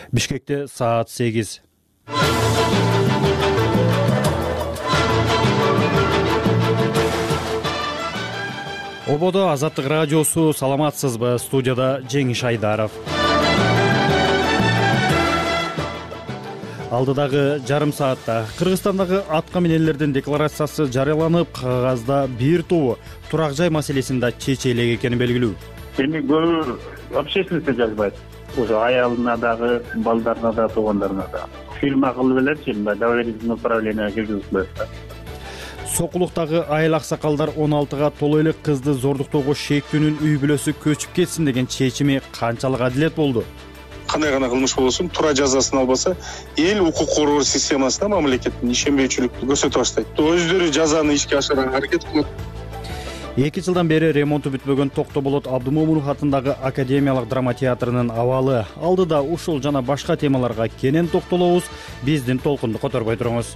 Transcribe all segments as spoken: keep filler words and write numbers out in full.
Бишкекте саат сегиз. Ободо Азаттык радиосу, саламатсызбы? Студияда Жеңиш Айдаров. Алдыдагы жарым саатта Кыргызстандагы атка минелердин декларациясы жарыяланып, кагазда бир тобу турак жай маселесин да чече элек экени белгилүү. Эми көбү общественностьте жазбайт. Ошо аялына дагы, балдарына да, туугандарына да. Фильм кылып элерчи, мындай доверительное управление киргизип коет да. Сокулуктагы айыл аксакалдар он алтыга толо элек кызды зордуктоого шектүүнүн үй бүлөсү көчүп кетсин деген чечими канчалык адилет болду? Кандай гана кылмыш болсун, туура жазасын албаса, эл укук коргоо системасына мамлекеттин ишенбөөчүлүктү көрсөтүп баштайт. Өздөрү жазаны ишке ашырууга аракет кылат. эки жылдан бери ремонту бүтпөгөн Токтоболот Абдымомунов атындагы Академиялык драма театрынын абалы. Алдыда ушул жана башка темаларга кенен токтолобуз. Биздин толкунду которбой туруңуз.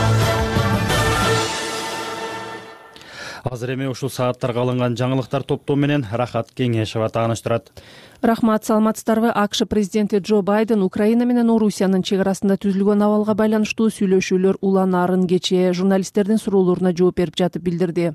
Азыр эми ушул сааттарга алынган жаңылыктар топтоо менен Рахат Кеңешова тааныштырат. Рахмат, саламатсыздарбы? АКШ президенти Джо Байден Украина менен Орусиянын чек арасында түзүлгөн абалга байланыштуу сүйлөшүүлөр уланаарын кечээ журналисттердин суроолоруна жооп берип жатып билдирди.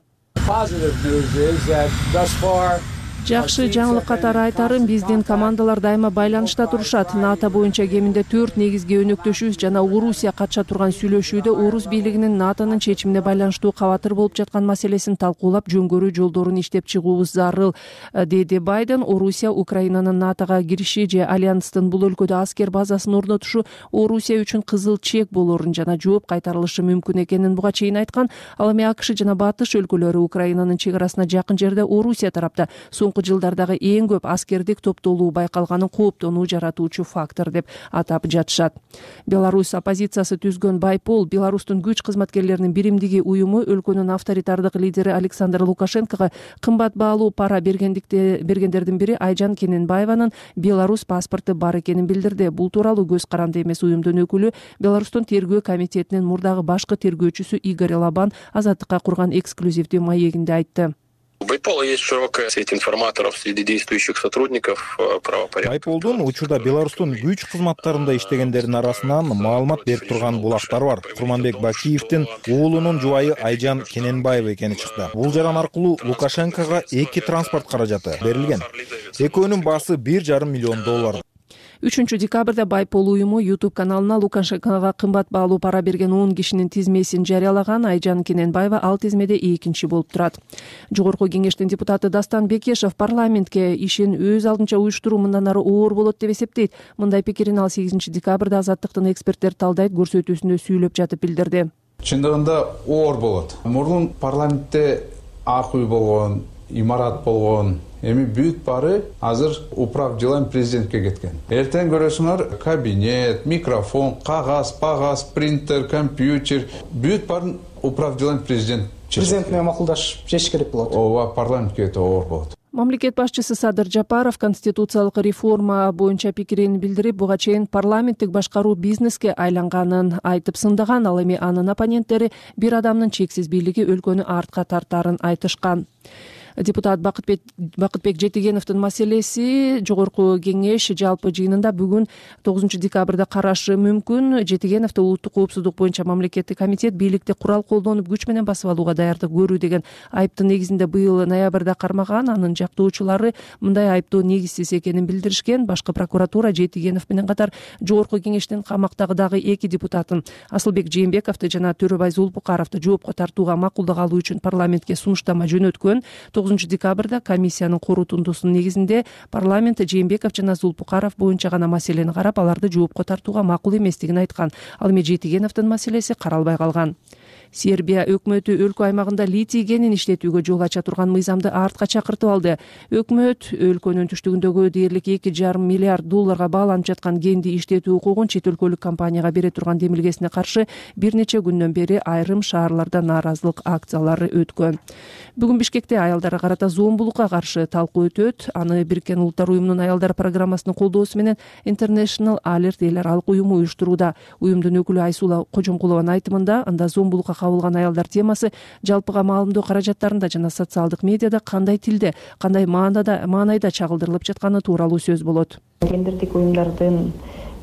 Жакшы жаңылык катары айтарым, биздин командалар дайыма байланышта турушат. НАТО боюнча кеминде төрт негизги өнөктөшүбүз жана Орусия катыша турган сүйлөшүүдө Орус бийлигинин НАТОнун чечимине байланыштуу кабатыр болуп жаткан маселесин талкуулап, жөнгөрүү жолдорун иштеп чыгуубуз зарыл, деди Байден. Орусия Украинанын НАТОга кириши же альянстын бул өлкөдө аскер базасын орнотушу Орусия үчүн кызыл чек болорун жана жооп кайтарылышы мүмкүн экенин буга чейин айткан. Ал эми АКШ жана Батыш өлкөлөрү Украинанын чек арасына жакын жерде Орусия тарапта жылдардагы эң көп аскердик топтолуу байкалганын кооптонуу жаратуучу фактор деп атап жатышат. Беларусь оппозициясы түзгөн Байпол Беларустун күч кызматкерлеринин биримдиги уюму өлкөнүн авторитардык лидери Александр Лукашенкого кымбат баалуу пара бергендердин бири Айжан Кененбаеванын Беларусь паспорту бар экенин билдирди. Бул тууралуу көз каранды эмес уюмдун өкүлү Беларустун тергөө комитетинин мурдагы башкы тергөөчүсү Игорь Лабан Азаттыкка курган эксклюзивдүү маегинде айтты. У Байпола есть широкая сеть информаторов среди действующих сотрудников правопорядка. Байполдун учурда Беларустун күч кызматтарында иштегендердин арасынан маалымат берип турган булактар бар. Курманбек Бакиевдин уулунун жубайы Айжан Кененбаева экени чыкты. Бул жаран аркылуу Лукашенкого эки транспорт каражаты берилген. Экөөнүн баасы бир жарым миллион доллар. үчүнчү декабрда Байпол уюму YouTube каналына Лукашенкого кымбат баалуу пара берген он кишинин тизмесин жарыялаган. Айжан Кененбаева ал тизмеде экинчи болуп турат. Жогорку кеңештин депутаты Дастан Бекешев парламентке ишин өз алдынча уюштуруу мындан ары оор болот деп эсептейт. Мындай пикирин ал сегизинчи декабрда Азаттыктын эксперттер талдайт көрсөтүүсүндө сүйлөп жатып билдирди. Чындыгында оор болот. Мурун парламентте ак үй болгон, имарат болгон, эми бүт бары азыр управ делами президентке кеткен. Эртең көрөсүңөр кабинет, микрофон, кагаз, пагаз, принтер, компьютер, бүт барын управ делами президент. Президент менен макулдашып чечиш керек болот. Ооба, парламентке оор болот. Мамлекет башчысы Садыр Жапаров конституциялык реформа боюнча пикирин билдирип, буга чейин парламенттик башкаруу бизнеске айланганын айтып сындаган. Ал эми анын оппоненттери бир адамдын чексиз бийлиги өлкөнү артка тартаарын айтышкан. Депутат Бакытбек, Бакытбек Жетигеновдун маселеси жогорку кеңеш жалпы жыйынында бүгүн тогузунчу декабрда карашы мүмкүн. Жетигеновду улуттук коопсуздук боюнча мамлекеттик комитет бийликти курал колдонуп күч менен басып алууга даярдык көрүү деген айыптын негизинде быйыл ноябрда кармаган. Анын жактоочулары мындай айыптоо негизсиз экенин билдиришкен. Башкы прокуратура Жетигенов менен катар жогорку кеңештин камактагы дагы эки депутатын Асылбек Жээнбековду жана Төрөбай Зулпукаровду жоопко тартууга макулдук алуу үчүн парламентке сунуштама жөнөткөн. тогузунчу декабрда комиссиянын корутундусунун негизинде парламент Жээнбеков жана Зулпукаров боюнча гана маселени карап, аларды жоопко тартууга макул эместигин айткан. Ал эми Жетигеновдун маселеси каралбай калган. Сербия өкмөтү өлкө аймагында литий кенин иштетүүгө жол ача турган мыйзамды артка чакыртып алды. Өкмөт өлкөнүн түштүгүндөгү дээрлик эки жарым миллиард долларга бааланып жаткан кенди иштетүү укугун чет өлкөлүк компанияга бере турган демилгесине каршы бир нече күндөн бери айрым шаарларда нааразылык акциялары өткөн. Бүгүн Бишкекте аялдарга карата зомбулукка каршы талкуу өтөт. Аны Бириккен Улуттар уюмунун аялдар программасынын колдоосу менен International Alert эл аралык уюму уюштурууда. Уюмдун өкүлү Айсула Кожомкулованын айтымында, анда зомбулукка кабылган аялдар темасы жалпыга маалымдоо каражаттарында жана социалдык медиада кандай тилде, кандай маанайда маанайда чагылдырылып жатканы тууралуу сөз болот. Гендердик уюмдардын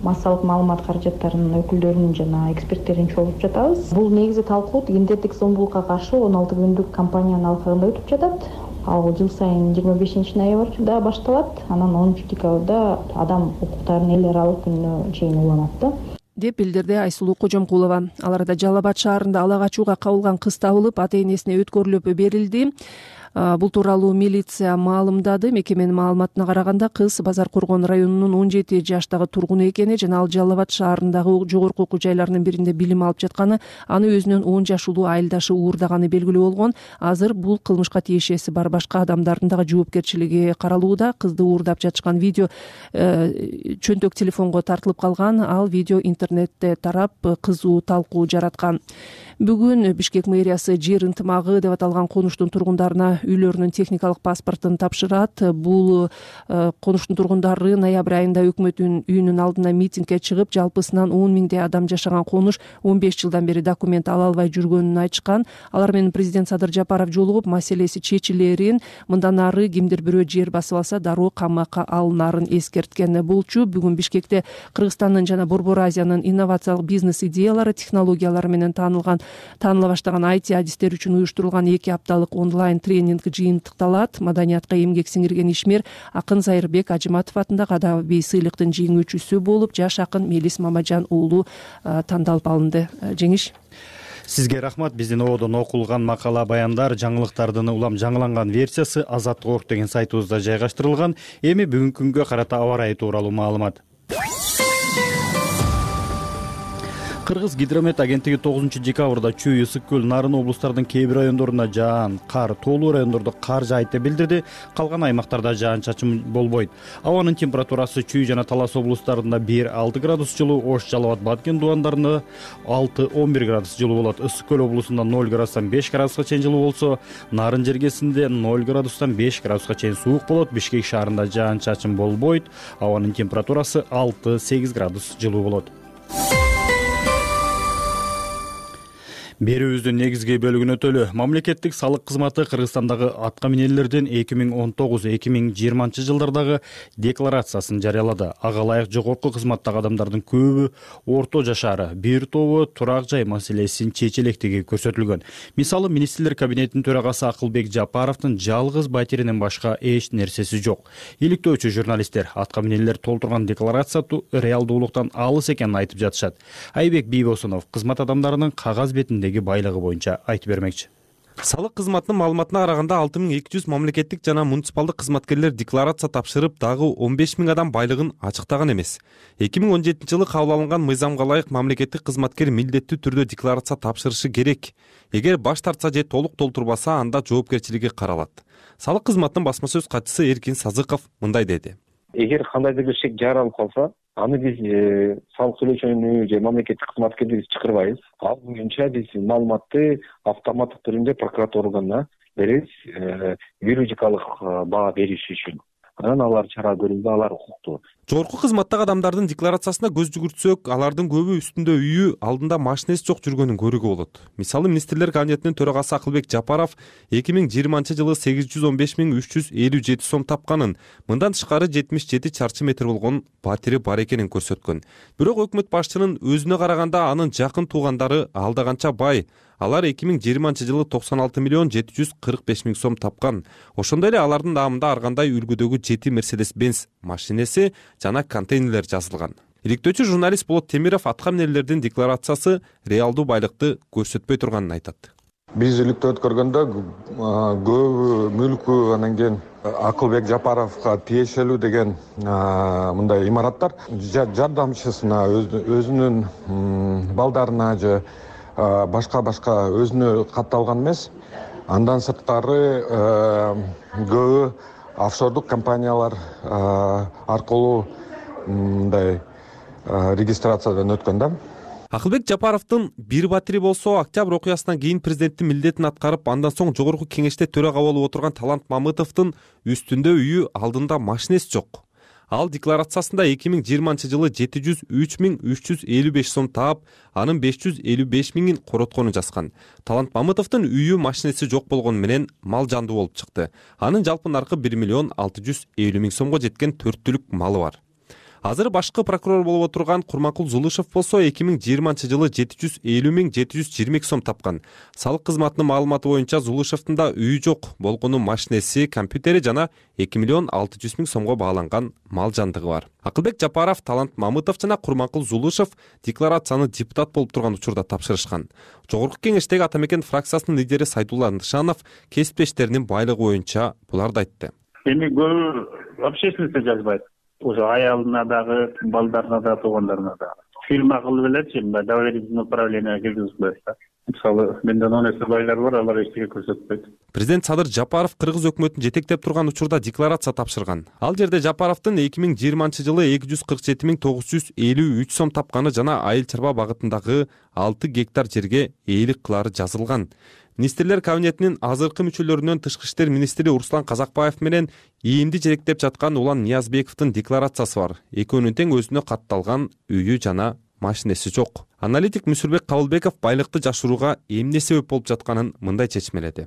массалык маалымат каражаттарынын өкүлдөрүн жана эксперттерин чогултуп жатабыз. Бул негизи талкуу гендердик зомбулукка каршы он алты күндүк кампаниянын алкагында өтүп жатат. Ал жыл сайын жыйырма бешинчи ноябрда башталат, анан онунчу декабрда адам укуктарынын эл аралык күнүнө чейин уланат да, деп билдирди Айсулуу Кожомкулова. Ал арада Жалал Абад шаарында ала качууга кабылган кыз табылып, ата-энесине өткөрүлүп берилди. Бул тууралуу милиция маалымдады. Мекеменин маалыматына караганда кыз Базар Коргон районунун он жети жаштагы тургуну экени жана ал Жалал Абад шаарындагы жогорку окуу жайларынын биринде билим алып жатканы, аны өзүнөн он жаш улуу айылдашы уурдаганы белгилүү болгон. Азыр бул кылмышка тиешеси бар башка адамдардын дагы жоопкерчилиги каралууда. Кызды уурдап жатышкан видео чөнтөк телефонго тартылып калган. Ал видео интернетте тарап кызуу талкуу жараткан. Бүгүн Бишкек мэриясы жер ынтымагы деп аталган конуштун тургундарына үйлөрүнүн техникалык паспортун тапшырат. Бул конуштун тургундары ноябрь айында өкмөттүн үйүнүн алдына митингге чыгып, жалпысынан он миңдей адам жашаган конуш он беш жылдан бери документ ала албай жүргөнүн айтышкан. Алар менен президент Садыр Жапаров жолугуп, маселеси чечилерин, мындан ары кимдир бирөө жер басып алса дароо камакка алынарын эскерткен болчу. Бүгүн Бишкекте Кыргызстандын жана Борбор Азиянын инновациялык бизнес идеялары, технологиялары менен таанылган тааныла баштаган ай ти адистер үчүн уюштурулган эки апталык онлайн тренинг жыйынтыкталат. Маданиятка эмгек сиңирген ишмер акын Зайырбек Ажыматов атындагы адабий сыйлыктын жеңүүчүсү болуп, жаш акын Мелис Мамажан уулу тандалып алынды. Жеңиш. Сизге рахмат. Биздин ободон окулган макала баяндар, жаңылыктардын улам жаңыланган версиясы Азаттык орг деген сайтыбызда жайгаштырылган. Эми бүгүнкү күнгө карата аба ырайы тууралуу маалымат. Кыргыз гидромет агенттиги тогузунчу декабрда Чүй, Ысык көл, Нарын облустарынын кээ бир райондоруна жаан, кар, тоолуу райондордо кар жаайт деп билдирди. Калган аймактарда жаан-чачын болбойт. Абанын температурасы Чүй жана Талас облустарында бир алты градус жылуу, Ош, Жалал Абад, Баткен дубандарында алты он бир градус жылуу болот. Ысык көл облусунда ноль градустан беш градуска чейин жылуу болсо, Нарын жергесинде ноль градустан беш градуска чейин суук болот. Бишкек шаарында жаан-чачын болбойт. Абанын температурасы алты сегиз градус жылуу болот. Берүүбүздүн негизги бөлүгүн өтөлү. Мамлекеттик салык кызматы Кыргызстандагы атка минелердин эки миң он тогуз эки миң жыйырманчы жылдардагы декларациясын жарыялады. Ага ылайык жогорку кызматтагы адамдардын көбү орто жашары, бир тобу турак жай маселесин чечилектиги көрсөтүлгөн. Мисалы, министрлер кабинетинин төрагасы Акылбек Жапаровдун жалгыз батиринен башка эч нерсеси жок. Иликтөөчү журналисттер атка минелер толтурган декларация реалдуулуктан алыс экенин айтып жатышат. Айбек Бийбосунов кызмат адамдарынын кагаз бетинде байлыгы боюнча айтып бермекчи. Салык кызматынын маалыматына караганда алты миң эки жүз мамлекеттик жана муниципалдык кызматкерлер декларация тапшырып, дагы он беш миң адам байлыгын ачыктаган эмес. эки миң он жетинчи жылы кабыл алынган мыйзамга ылайык мамлекеттик кызматкер милдеттүү түрдө декларация тапшырышы керек. Эгер баш тартса же толук толтурбаса, анда жоопкерчилиги каралат. Салык кызматынын басма сөз катчысы Эркин Сазыков мындай деди. Эгер кандайдыр бир шек жаралып калса, аны биз салык төлөөчүнү же мамлекеттик кызматкерди биз чакырбайбыз. Ал боюнча биз маалыматты автоматтык түрүндө прокуратура органына беребиз, юридикалык баа бериш үчүн. Анан алар чара көрүлдү, алар укуктуу. Жогорку кызматтагы адамдардын декларациясына көз жүгүртсөк, алардын көбү үстүндө үйү, алдында машинеси жок жүргөнүн көрүүгө болот. Мисалы, министрлер кабинетинин төрагасы Акылбек Жапаров эки миң жыйырманчы жылы сегиз жүз он беш миң үч жүз элүү жети сом тапканын, мындан тышкары жетимиш жети чарчы метр болгон батири бар экенин көрсөткөн. Бирок өкмөт башчынын өзүнө караганда анын жакын туугандары алда канча бай. Алар эки миң жыйырманчы жылы токсон алты миллион жети жүз кырк беш миң сом тапкан. Ошондой эле алардын наамында ар кандай үлгүдөгү жети Mercedes-Benz машинеси жана контейнерлер жазылган. Иликтөөчү журналист Болот Темиров атка минелердин декларациясы реалдуу байлыкты көрсөтпөй турганын айтат. Биз иликтөө өткөргөндө көбү мүлкү, анан кийин Акылбек Жапаровго тиешелүү деген мындай имараттар жардамчысына, өзүнүн балдарына же башка-башка өзүнө катталган эмес. Андан сырткары көбү офшордук компаниялар аркылуу мындай регистрациядан өткөн да. Акылбек Жапаровдун бир батири болсо, октябрь окуясынан кийин президенттин милдетин аткарып, андан соң жогорку кеңеште төрага болуп отурган Талант Мамытовдун үстүндө үйү, алдында машинеси жок. Ал декларациясында эки миң жыйырманчы жылы жети жүз үч миң үч жүз элүү беш сом таап, анын беш жүз элүү беш миңин коротконун жазган. Талант Мамытовдун үйү, машинеси жок болгону менен мал жандуу болуп чыкты. Анын жалпы наркы бир миллион алты жүз элүү миң сомго жеткен төрт түлүк малы бар. Азыр башкы прокурор болуп отурган Курманкул Зулушев болсо эки миң жыйырманчы жылы жети жүз элүү миң жети жүз жыйырма эки сом тапкан. Салык кызматынын маалыматы боюнча Зулушевдин да үйү жок, болгону машинеси, компьютери жана эки миллион алты жүз миң сомго бааланган мал жандыгы бар. Акылбек Жапаров, Талант Мамытов жана Курманкул Зулушев декларацияны депутат болуп турган учурда тапшырышкан. Жогорку кеңештеги Ата мекен фракциясынын лидери Сайдулла Андышанов кесиптештеринин байлыгы боюнча буларды айтты. Эми көбү общественностьте жазбайт. Уже аялына дагы, балдарына да, туугандарына да. Фирма кылып элечи, мындай доверительное управление киргизип коет да. Мисалы, менден он эсе байлар бар, алар эчтеке көрсөтпөйт. Президент Садыр Жапаров кыргыз өкмөтүн жетектеп турган учурда декларация тапшырган. Ал жерде Жапаровдун эки миң жыйырманчы жылы эки жүз кырк жети миң тогуз жүз элүү үч сом тапканы жана айыл чарба багытындагы алты гектар жерге ээлик кылары жазылган. Министрлер кабинетинин азыркы мүчөлөрүнөн тышкы иштер министри Руслан Казакбаев менен ийимди жеректеп жаткан Улан Ниязбековдун декларациясы бар. Экөөнүн тең өзүнө катталган үйү жана машинеси жок. Аналитик Мүсүрбек Кабылбеков байлыкты жашырууга эмне себеп болуп жатканын мындай чечмеледи.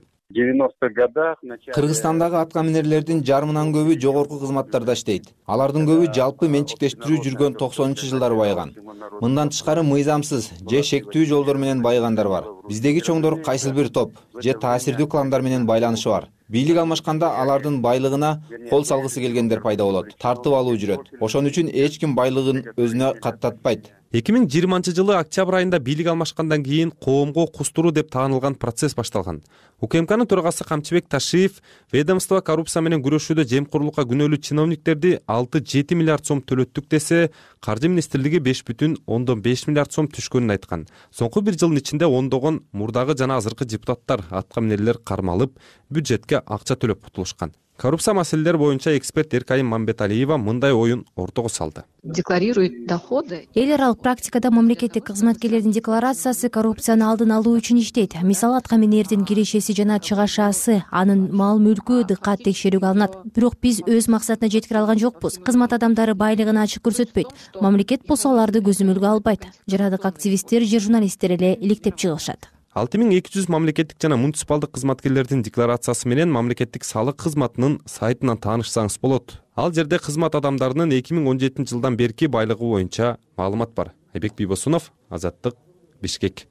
Кыргызстандагы атка минерлердин жарымынан көбү жогорку кызматтарда иштейт. Алардын көбү жалпы менчиктештирүү жүргөн токсонунчу жылдары байыган. Мындан тышкары мыйзамсыз же шектүү жолдор менен байыгандар бар. Биздеги чоңдор кайсыл бир топ же таасирдүү кландар менен байланышы бар. Бийлик алмашканда алардын байлыгына кол салгысы келгендер пайда болот. Тартып алуу жүрөт. Ошон үчүн эч ким байлыгын өзүнө каттатпайт. эки миң жыйырманчы жылы октябрь айында бийлик алмашкандан кийин коомго кустуруу деп таанылган процесс башталган. УКМКнын төрагасы Камчыбек Ташиев ведомство коррупция менен күрөшүүдө жемкорлукка күнөөлүү чиновниктерди алты жети миллиард сом төлөттүк десе, Каржы министрлиги беш бүтүн ондон беш миллиард сом түшкөнүн айткан. Соңку бир жылдын ичинде ондогон мурдагы жана азыркы депутаттар, атка минерлер кармалып, бюджетке акча төлөп кутулушкан. Коррупция маселелери боюнча эксперт Эркайым Мамбеталиева мындай оюн ортого салды. Декларирует доходы. Эл аралык практикада мамлекеттик кызматкерлердин декларациясы коррупцияны алдын алуу үчүн иштейт. Мисалы, атка минердин кирешеси жана чыгашасы, анын мал мүлкү дыккат текшерүүгө алынат. Бирок биз өз максатына жеткире алган жокпуз. Кызмат адамдары байлыгын ачык көрсөтпөйт. Мамлекет болсо аларды көзөмөлгө албайт. Жарадык активисттер же журналисттер эле иликтеп чыгышат. алты миң эки жүз мамлекеттик жана муниципалдык кызматкерлердин декларациясы менен мамлекеттик салык кызматынын сайтынан таанышсаңыз болот. Ал жерде кызмат адамдарынын эки миң он жетинчи жылдан берки байлыгы боюнча маалымат бар. Айбек Бийбосунов, Азаттык, Бишкек.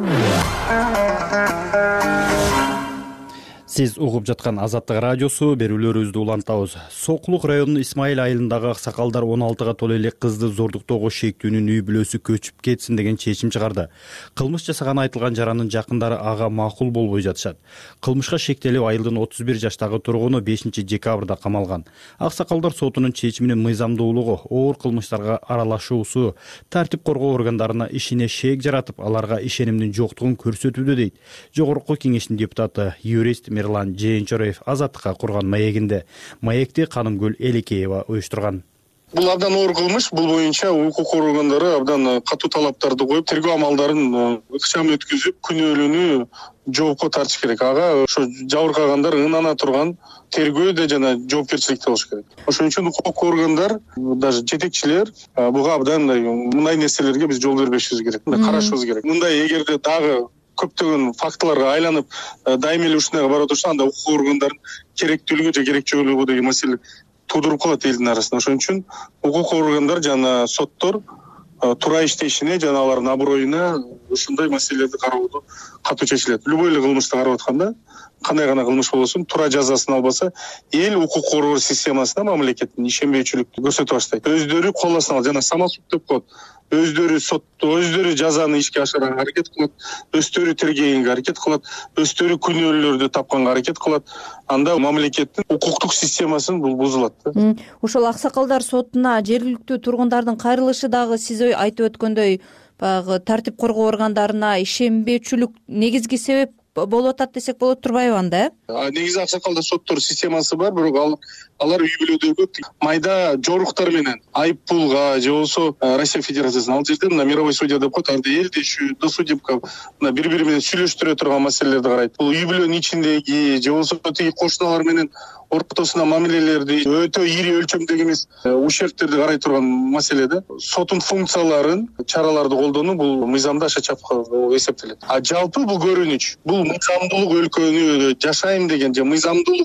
Сиз угуп жаткан Азаттык радиосу, берүүлөрүбүздү улантабыз. Сокулук районунун Исмаил айылындагы аксакалдар он алтыга толо элек кызды зордуктоого шектүүнүн үй бүлөсү көчүп кетсин деген чечим чыгарды. Кылмыш жасаган айтылган жарандын жакындары ага макул болбой жатышат. Кылмышка шектелип айылдын отуз бир жаштагы тургуну бешинчи декабрда камалган. Аксакалдар сотунун чечиминин мыйзамдуулугу, оор кылмыштарга аралашуусу тартип коргоо органдарына ишине шек жаратып, аларга ишенимдин жоктугун көрсөтүүдө дейт Жогорку кеңештин депутаты, юрист Мирлан Жээнчороев Азаттыкка курган маегинде. Маекти Канымгүл Элекеева уюштурган. Бул абдан оор кылмыш. Бул боюнча укук органдары абдан катуу талаптарды коюп, тергөө амалдарын ыкчам өткүзүп, күнөөлүүнү жоопко тартыш керек. Ага ошо жабыркагандар ынана турган тергөөдө жана жоопкерчиликте болуш керек. Ошон үчүн укук органдар, даже жетекчилер буга абдан мындай нерселерге биз жол бербешибиз керек, карашыбыз керек. Мындай эгерде дагы көптөгөн фактыларга айланып дайыма эле ушундайга барып отурса, анда укук органдарын керектүүлүгү же керекчөлүгү деген маселе туудуруп калат элдин арасында. Ошон үчүн укук органдар жана соттор туура иштешине жана алардын аброюна ушундай маселелерди кароодо катуу чечилет. Любой эле кылмышты карап атканда, кандай гана кылмыш болбосун, туура жазасын албаса, эл укук коргоо системасына мамлекеттин ишенбейчүлүктү көрсөтө баштайт. Өздөрү колдосон алат, жана самосуд деп коет. Өздөрү сотто, өздөрү жазаны ишке ашырганга аракет кылат, өздөрү тергегенге аракет кылат, өздөрү күнөөлөрдү тапканга аракет кылат. Анда мамлекеттин укуктук системасын бул бузулат. Ошол аксакалдар сотуна жергиликтүү тургундардын кайрылышы дагы сиз айтып өткөндөй, баягы тартип коргоо органдарына ишенбеучүлүк негизги себеп болуп атат десек болот турбайбы анда? Негизи аксакалдар соттор системасы бар, бирок ал алар үй бүлөдөгү майда жоруктар менен айып пулга же болбосо Россия Федерациясына, ал жерде мына мировой судья деп коет, арды элдешүү, досудебка мына бири-бири менен сүйлөштүрө турган маселелерди карайт. Бул үй бүлөнүн ичиндеги же болбосо тиги кошуналар менен ортосуна мамилелерди өтө ири өлчөмдөгү эмес ущербтерди карай турган маселе да. Соттун функцияларын, чараларды колдонуу бул мыйзамда аша чапкы эсептелет. А жалпы бул көрүнүч, бул мыйзамдуулук өлкөнү жашайм деген же мыйзамдуулук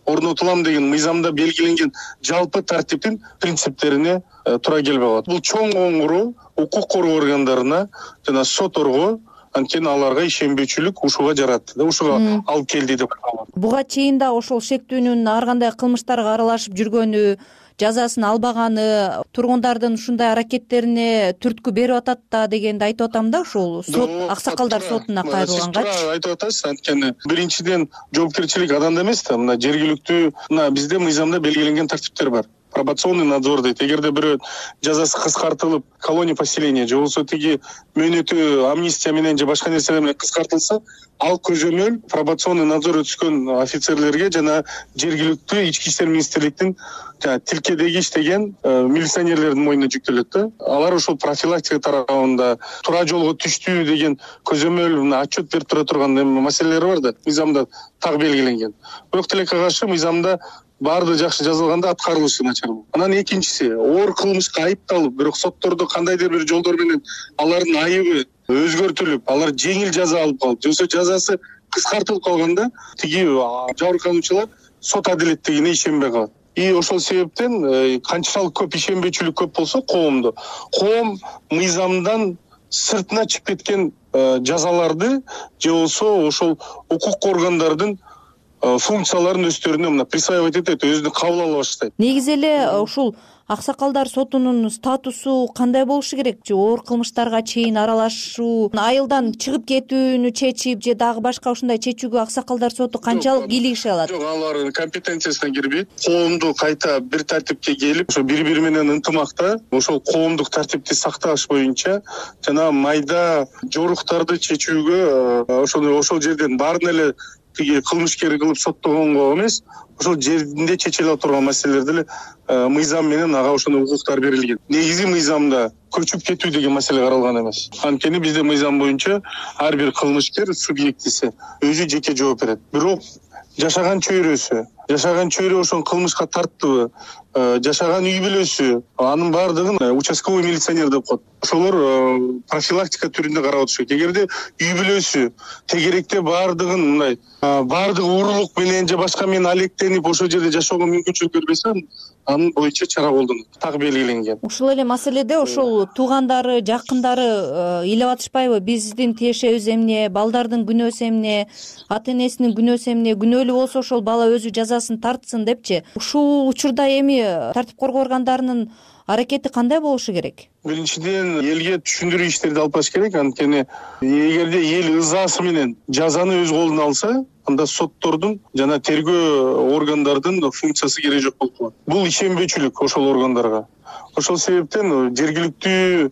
орнотулам деген мыйзамда белгиленген жалпы тартиптин принциптерине туура келбей калат. Бул чоң коңгуроо укук коргоо органдарына жана сотторго анткени аларга ишенбөөчүлүк ушуга жаратты да, ушуга алып келди деп аталат. Буга чейин да ошол шектүүнүн ар кандай кылмыштарга аралашып жүргөнү, жазасын албаганы, тургундардын ушундай аракеттерине түрткү берип атат да дегенди айтып атам да, ушул сот аксакалдар сотуна кайрылгангачы. Сиз туура айтып атасыз, анткени биринчиден жоопкерчилик аданда эмес да, мына жергиликтүү мына бизде мыйзамда белгиленген тартиптер бар. Пробационный надзор дейт. Эгерде бирөө жазасы кыскартылып, колония поселения же болбосо тиги мөөнөтү амнистия менен же башка нерселер менен кыскартылса, ал көзөмөл пробационный надзор өткөн офицерлерге жана жергиликтүү ички иштер министрликтин тилкедеги иштеген милиционерлердин мойнуна жүктөлөт да. Алар ошол профилактика тарабында туура жолго түштү деген көзөмөл мына отчет берип тура турган маселелер бар да, мыйзамда так белгиленген. Бирок тилекке каршы мыйзамда баардыгы жакшы жазылганда аткарылышы начар. Анан экинчиси, оор кылмышка айыпталып, бирок соттордо кандайдыр бир жолдор менен алардын айыбы өзгөртүлүп, алар жеңил жаза алып калып, же болбосо жазасы кыскартылып калганда, тиги жабыркануучулар сот адилеттигине ишенбей калат. И ошол себептен канчалык көп ишенбөөчүлүк көп болсо коомдо, коом мыйзамдан сыртына чыгып кеткен жазаларды же болбосо ошол укук органдардын функцияларын өздөрүнө мына присваивать этет, өзүнө кабыл ала баштайт. Негизи эле ушул аксакалдар сотунун статусу кандай болушу керек? Же оор кылмыштарга чейин аралашуу, айылдан чыгып кетүүнү чечип же дагы башка ушундай чечүүгө аксакалдар соту канчалык кийлигише алат? Жок, алардын компетенциясына кирбейт. Коомду кайта бир тартипке келип, ошо бири-бири менен ынтымакта ошол коомдук тартипти сакташ боюнча жана майда жоруктарды чечүүгө ошол ошол жерден баарын эле тиги кылмышкер кылып соттогонго эмес, ошол жеринде чечиле турган маселелерди эле мыйзам менен ага ошондой укуктар берилген. Негизи мыйзамда көчүп кетүү деген маселе каралган эмес. Анткени бизде мыйзам боюнча ар бир кылмышкер субъектиси өзү жеке жооп берет. Бирок жашаган чөйрөсү, жашаган чөйрө ошол кылмышка тарттыбы, жашаган үй бүлөсү, анын баардыгын участковый милиционер деп коет. Ошолор профилактика түрүндө карап отуш керек. Эгерде үй бүлөсү тегеректе баардыгын мындай баардыгы уурулук менен же башка менен алектенип ошол жерде жашоого мүмкүнчүлүк бербесе, анын боюнча чара колдонот. Так белгиленген. Ушул эле маселеде ошол туугандары, жакындары ыйлап атышпайбы? Биздин тиешебиз эмне, балдардын күнөөсү эмне, ата энесинин күнөөсү эмне, күнөөлүү болсо ошол бала өзү жазасын тартсын депчи. Ушул учурда эми тартип коргоо органдарынын аракети кандай болушу керек? Биринчиден элге түшүндүрүү иштерди алып барыш керек. Анткени эгерде эл ызасы менен жазаны өз колуна алса, анда соттордун жана тергөө органдардын функциясы керек жок болуп калат. Бул ишенбөөчүлүк ошол органдарга. Ошол себептен жергиликтүү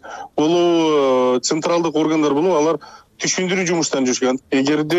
болобу, централдык органдар болобу, алар түшүндүрүү жумуштарын жүргүзгөн. Эгерде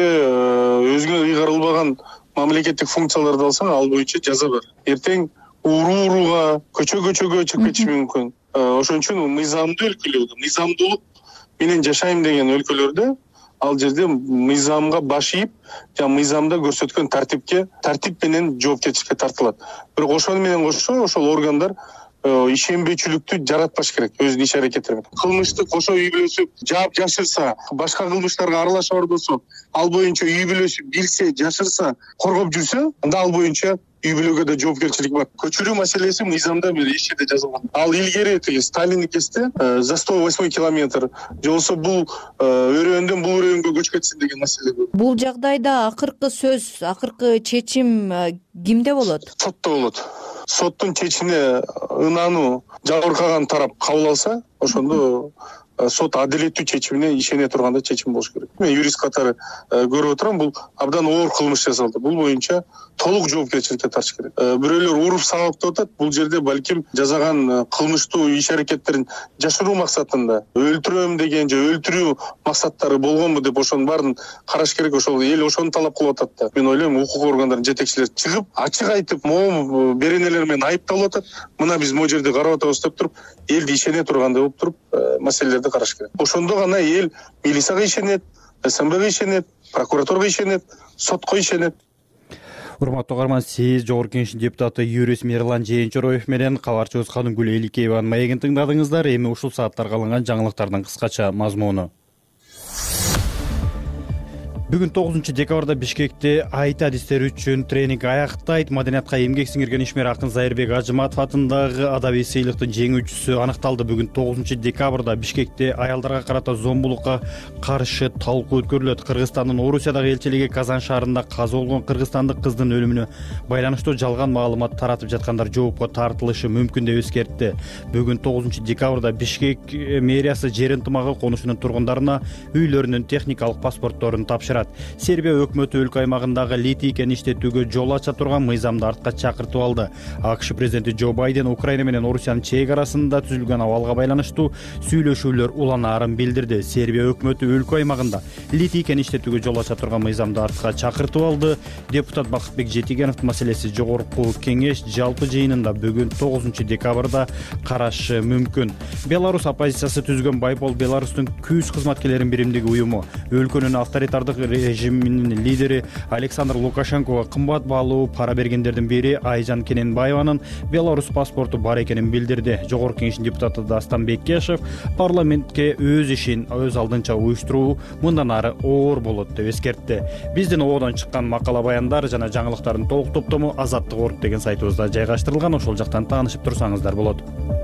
өзүнө ыйгарылбаган мамлекеттик функцияларды алсаң, ал боюнча жаза бар. Эртең уруу-урууга, көчө-көчөгө чыгып кетиши мүмкүн. Ошон үчүн мыйзамдуу өлкөлөрдө, мыйзамдуулук менен жашайм деген өлкөлөрдө ал жерде мыйзамга баш ийип, жана мыйзамда көрсөткөн тартипке, тартип менен жоопкерчиликке тартылат. Бирок ошону менен кошо ошол органдар ишенбөөчүлүктү жаратпаш керек өзүнүн иш аракетери менен. Кылмышты кошо үй бүлөсү жаап жашырса, башка кылмыштарга аралаша борбосо, ал боюнча үй бүлөсү билсе, жашырса, коргоп жүрсө, анда ал боюнча үй бүлөгө да жоопкерчилик бар. Көчүрүү маселеси мыйзамда бир эч жерде жазылган. Ал илгери тиги Сталингесте за сто восьмой километр, же болбосо бул өрөөндөн бул өрөөнгө көчүп кетсин деген маселе бар. Бул жагдайда акыркы сөз, акыркы чечим кимде болот? Сотто болот. Соттун чечимине ынануу жабыркаган тарап кабыл алса, ошондо сот адилеттүү чечимине ишене турганда чечим болуш керек. Мен юрист катары көрүп отурам, бул абдан оор кылмыш жасалды. Бул боюнча толук жоопкерчиликке тартыш керек. Бирөөлөр уруп сабап деп атат, бул жерде балким жасаган кылмыштуу иш аракеттерин жашыруу максатында өлтүрөм деген же өлтүрүү максаттары болгонбу деп ошонун баарын караш керек. Ошол эл ошону талап кылып атат да. Мен ойлойм, укук органдарынын жетекчилери чыгып, ачык айтып, могу беренелер менен айыпталып атат. Мына биз могу жерде карап атабыз деп туруп, элди ишене тургандай болуп туруп, маселелерди караш керек. Ошондо гана эл милицияга ишенет, СМБга ишенет, прокуратурага ишенет, сотко ишенет. Урматтуу угарман, сиз Жогорку Кеңештин депутаты юрист Мирлан Жээнчороев менен кабарчыбыз Каныгүл Эликееванын маегин тыңдадыңыздар. Эми ушул сааттарга алынган жаңылыктардын кыскача мазмуну. Бүгүн тогузунчу декабрда Бишкекте айт адистери үчүн тренинг аяктайт. Маданиятка эмгек сиңирген ишмер акын Зайырбек Ажыматов атындагы адабий сыйлыктын жеңүүчүсү аныкталды. Бүгүн тогузунчу декабрда Бишкекте аялдарга карата зомбулукка каршы талкуу өткөрүлөт. Кыргызстандын Орусиядагы элчилиги Казан шаарында каза болгон кыргызстандык кыздын өлүмүнө байланыштуу жалган маалымат таратып жаткандар жоопко тартылышы мүмкүн деп эскертти. Бүгүн тогузунчу декабрда Бишкек мэриясы жер ынтымагы конушунун тургундарына үйлөрүнүн техникалык паспортторун тапшырды. Сербия өкмөтү өлкө аймагындагы литийкен иштетүүгө жол ача турган мыйзамды артка чакыртып алды. АКШ президенти Джо Байден Украина менен Орусиянын чек арасында түзүлгөн абалга байланыштуу сүйлөшүүлөр уланаарын билдирди. Сербия өкмөтү өлкө аймагында литийкен иштетүүгө жол ача турган мыйзамды артка чакыртып алды. Депутат Бакытбек Жетигеновдун маселеси жогорку кеңеш жалпы жыйынында бүгүн тогузунчу декабрда карашы мүмкүн. Беларусь оппозициясы түзгөн Байпол Беларустун күз кызматкерлерин биримдиги уюму өлкөнүн авторитардык режиминин лидери Александр Лукашенкого кымбат баалуу пара бергендердин бири Айжан Кененбаеванын Беларусь паспорту бар экенин билдирди. Жогорку кеңештин депутаты Дастан Беккешев парламентке өз ишин өз алдынча уюштуруу мындан ары оор болот деп эскертти. Биздин ободон чыккан макала баяндар жана жаңылыктардын толук топтому Азаттык орг деген сайтыбызда жайгаштырылган. Ошол жактан таанышып турсаңыздар болот.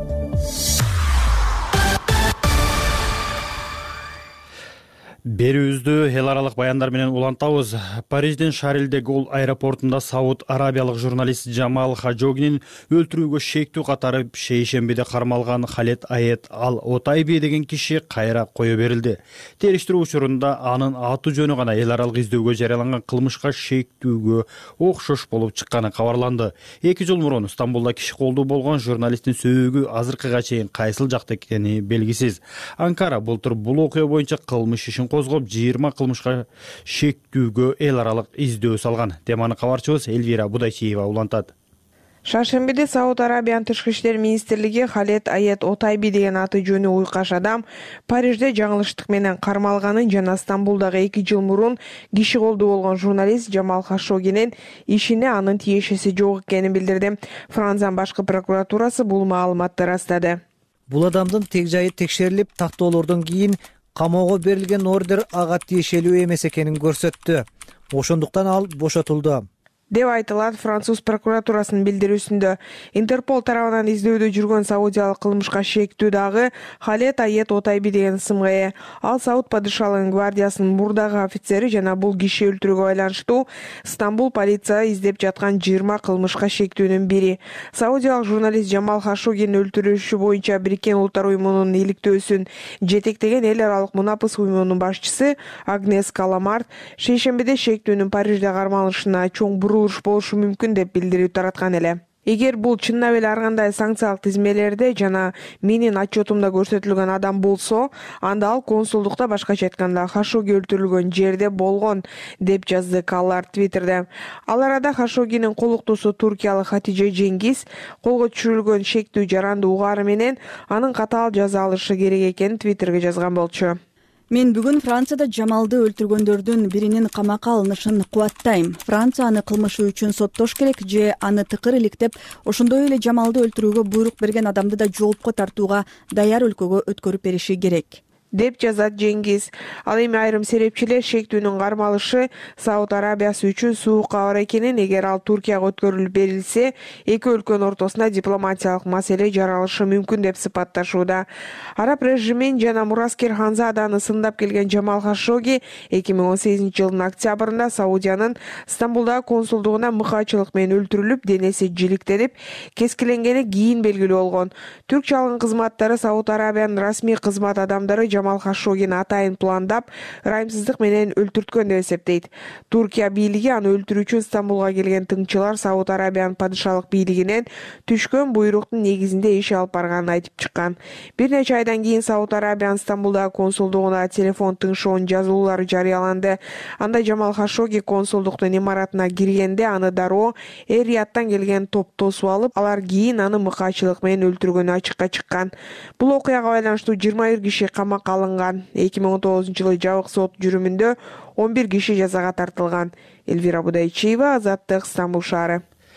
Берүүбүздү эл аралык баяндар менен улантабыз. Париждин Шарль де Голль аэропортунда Сауд Арабиялык журналист Джамал Хажогинин өлтүрүүгө шектүү катары шейшембиде кармалган Халет Аед Ал Отайби деген киши кайра кое берилди. Териштирүү учурунда анын аты жөнү гана эл аралык издөөгө жарыяланган кылмышка шектүүгө окшош болуп чыкканы кабарланды. эки жыл мурун Стамбулда киши колдуу болгон журналисттин сөөгү азыркыга чейин кайсыл жакта экени белгисиз. Анкара былтыр бул окуя боюнча кылмыш ишин козгоп жыйырма кылмышка шектүүгө эл аралык издөө салган. Теманы кабарчыбыз Элвира Будайчиева улантат. Шаршембиде Сауд Арабиянын тышкы иштер министрлиги Халет Аед Отайби деген аты жөнү уйкаш адам Парижде жаңылыштык менен кармалганын жана Стамбулдагы эки жыл мурун киши колдуу болгон журналист Джамал Хашогинин ишине анын тиешеси жок экенин билдирди. Франциянын башкы прокуратурасы бул маалыматты ырастады. Бул адамдын тег жайы текшерилип, тактоолордон кийин камоого берилген ордер ага тиешелүү эмес экенин көрсөттү. Ошондуктан ал бошотулду деп айтылат француз прокуратурасынын билдирүүсүндө. Интерпол тарабынан издөөдө жүргөн саудиялык кылмышка шектүү дагы Халет Аед Отайби деген ысымга ээ. Ал Сауд падышалыгынын гвардиясынын мурдагы офицери жана бул киши өлтүрүүгө байланыштуу Стамбул полиция издеп жаткан жыйырма кылмышка шектүүнүн бири. Саудиялык журналист Джамал Хашогинин өлтүрүлүшү боюнча Бириккен Улуттар уюмунун иликтөөсүн жетектеген эл аралык мунапыс уюмунун башчысы Агнес Каламарт шейшембиде шектүүнүн Парижде кармалышына чоң буруу болушу мүмкүн деп билдирүү тараткан эле. Эгер бул чыннап эле ар кандай санкциялык тизмелерде жана менин отчетумда көрсөтүлгөн адам болсо, анда ал консулдукта, башкача айтканда Хашоги өлтүрүлгөн жерде болгон, деп жазды Каллар Твиттерде. Ал арада Хашогинин колуктуусу туркиялык Хатиже Жеңгиз колго түшүрүлгөн шектүү жаранды угаары менен анын катаал жаза алышы керек экенин Твиттерге жазган болчу. Мен бүгүн Францияда Жамалды өлтүргөндөрдүн биринин камакка алынышын кубаттайм. Франция аны кылмышы үчүн соттош керек же аны тыкыр иликтеп, ошондой эле Жамалды өлтүрүүгө буйрук берген адамды да жоопко тартууга даяр өлкөгө өткөрүп бериши керек, деп жазат Жеңгиз. Ал эми айрым серепчилер шектүүнүн кармалышы Сауд Арабиясы үчүн суук кабар экенин, эгер ал Туркияга өткөрүлүп берилсе, эки өлкөнүн ортосуна дипломатиялык маселе жаралышы мүмкүн деп сыпатташууда. Араб режимин жана мураскер Ханзаданы сындап келген Джамал Хашоги эки миң он сегизинчи жылдын октябрында Саудиянын Стамбулдагы консулдугуна мыкаачылык менен өлтүрүлүп, денеси жиликтенип, кескиленгени кийин белгилүү болгон. Түрк жалгын кызматтары Сауд Арабиянын расмий кызмат адамдары Джамал Хашогини атайын пландап, ырайымсыздык менен өлтүрткөн деп эсептейт. Туркия бийлиги аны өлтүрүү үчүн Стамбулга келген тыңчылар Сауд Арабиянын падышалык бийлигинен түшкөн буйруктун негизинде иш алып барганын айтып чыккан. Бир нече айдан кийин Сауд Арабиянын Стамбулдагы консулдугуна телефон тыңшоонун жазуулары жарыяланды. Анда Джамал Хашоги консулдуктун имаратына киргенде аны дароо Эр-Рияттан келген топ тосуп алып, алар кийин аны мыкаачылык менен өлтүргөнү ачыкка чыккан. Бул окуяга байланыштуу жыйырма бир киши камакка алынган. эки миң он тогузунчу жылы жабык сот жүрүмүндө он бир киши жазага тартылган. Элвира Будайчиева, Азаттык, Стамбул шаары.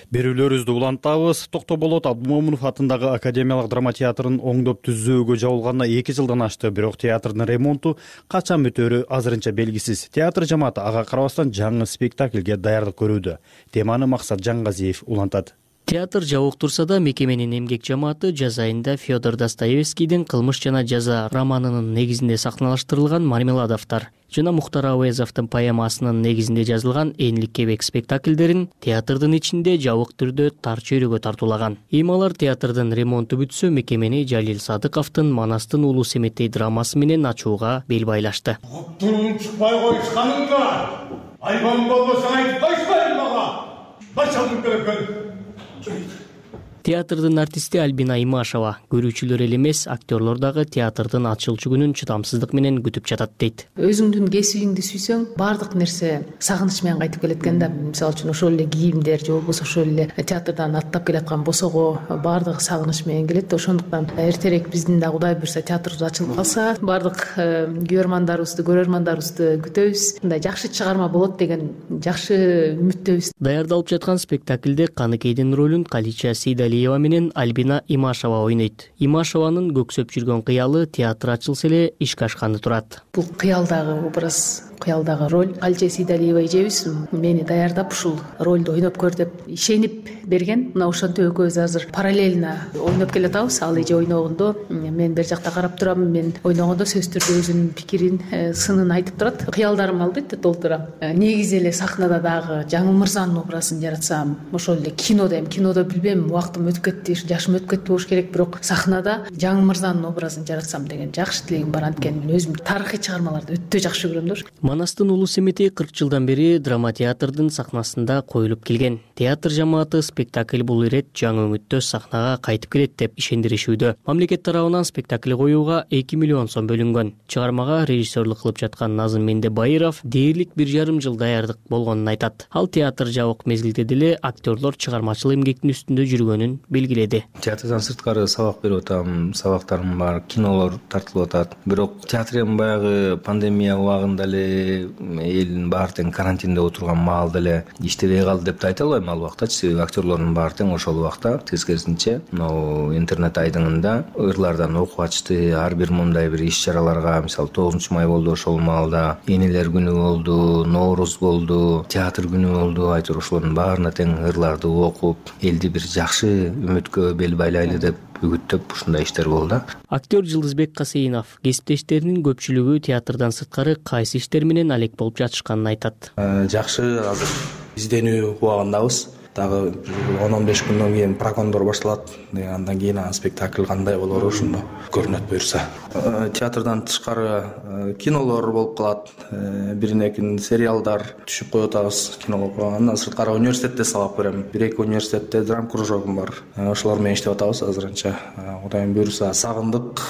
Берүүлөрүбүздү улантабыз. Токтоболот Абдымомунов атындагы Академиялык драма театрын оңдоп түзүүгө жабылганына эки жылдан ашты, бирок театрдын ремонту качан бүтөөрү азырынча белгисиз. Театр жамааты ага карабастан жаңы спектакльге даярдык көрүүдө. Теманы Максат Жаңгазиев улантат. Театр жабык турса да, мекеменин эмгек жамааты жаз айында Федор Достоевскийдин «Кылмыш жана жаза» романынын негизинде сахналаштырылган «Мармеладовтар» жана Мухтар Ауезовдун поэмасынын негизинде жазылган «Энлик кебек» спектакльдерин театрдын ичинде жабык түрдө тар чөйрөгө тартуулаган. Эми алар театрдын ремонту бүтсө, мекемени Жалил Садыковдун «Манастын улуу Семетей» драмасы менен ачууга бел байлашты. Туруп чыкпай коюшканыңда, айбан болбосоң айтып койбойм мага. Бачалдын керек. Театрдын артисти Альбина Имашева көрүүчүлөр эле эмес, актерлор дагы театрдын ачылчу күнүн чыдамсыздык менен күтүп жатат дейт. Өзүңдүн кесибиңди сүйсөң, баардык нерсе сагыныч менен кайтып келет экен да. Мисалы үчүн ошол эле кийимдер же болбосо ошол эле театрдан аттап келаткан босого баардыгы сагыныч менен келет. Ошондуктан эртерээк биздин да Кудай буйрса театрыбыз ачылып калса, баардык күйөрмандарыбызды, көрөрмандарыбызды күтөбүз. Мындай жакшы чыгарма болот деген жакшы үмүттөбүз. Даярдалып жаткан спектакльде Каныкейдин ролун Калича Сейдалиева менен Альбина Имашева ойнойт. Имашеванын көксөп жүргөн кыялы театр ачылса эле ишке ашканы турат. Бул кыялдагы образ, кыялдагы роль. Калича Сейдалиева эжебиз мени даярдап ушул ролду ойноп көр деп ишенип берген. Мына ошентип экөөбүз азыр параллельно ойноп келатабыз. Ал эже ойногондо мен бер жакта карап турам, мен ойногондо сөзсүз түрдө өзүнүн пикирин, сынын айтып турат. Кыялдарым албетте толтурам. Негизи эле сахнада дагы Жаңыл Мырзанын образын жаратсам, ошол эле кинодо эми кинодо билбейм, убактым өтүп кетти, жашым өтүп кетти болуш керек, бирок сахнада Жаңыл Мырзанын образын жаратсам деген жакшы тилегим бар. Анткени мен өзүм тарыхый чыгармаларды өтө жакшы көрөм да. Манастын улуу Семетей кырк жылдан бери драма театрдын сахнасында коюлуп келген. Театр жамааты спектакль бул ирет жаңы үмүттө сахнага кайтып келет деп ишендиришүүдө. Мамлекет тарабынан спектакль коюуга эки миллион сом бөлүнгөн. Чыгармага режиссерлук кылып жаткан Назым Мендебайыров дээрлик бир жарым жыл даярдык болгонун айтат. Ал театр жабык мезгилде деле актерлор чыгармачыл эмгектин үстүндө жүргөнүн белгиледи. Театрдан сырткары сабак берип атам, сабактарым бар, кинолор тартылып атат. Бирок театр эми баягы пандемия убагында эле элдин баары тең карантинде отурган маалда эле иштебей калды деп да айта албайм ал убактачы. Себеби актерлордун баары тең ошол убакта тескерисинче могу интернет айдыңында ырлардан окуп ачты. Ар бир мындай бир иш чараларга, мисалы тогузунчу май болду, ошол маалда энелер күнү болду, Нооруз болду, театр күнү болду. Айтор ошолордун баарына тең ырларды окуп, элди бир жакшы үмүткө бел байлайлы деп үгүттөп ушундай иштер болду. Актер Жылдызбек Касейинов кесиптештеринин көпчүлүгү театрдан сырткары кайсы иштер менен алек болуп жатышканын айтат. Жакшы, азыр изденүү убагындабыз. Дагы он он беш күндөн кийин прокондор башталат. Андан кийин спектакль кандай болор ошондо көрүнөт буюрса. Театрдан тышкары кинолор болуп калат. Бирине экин сериалдар түшүп коюп атабыз кинолорго. Андан сырткары университетте сабак берем. Бир эки университетте драм кружогум бар. Ошолор менен иштеп атабыз азырынча. Кудайым буюрса сагындык.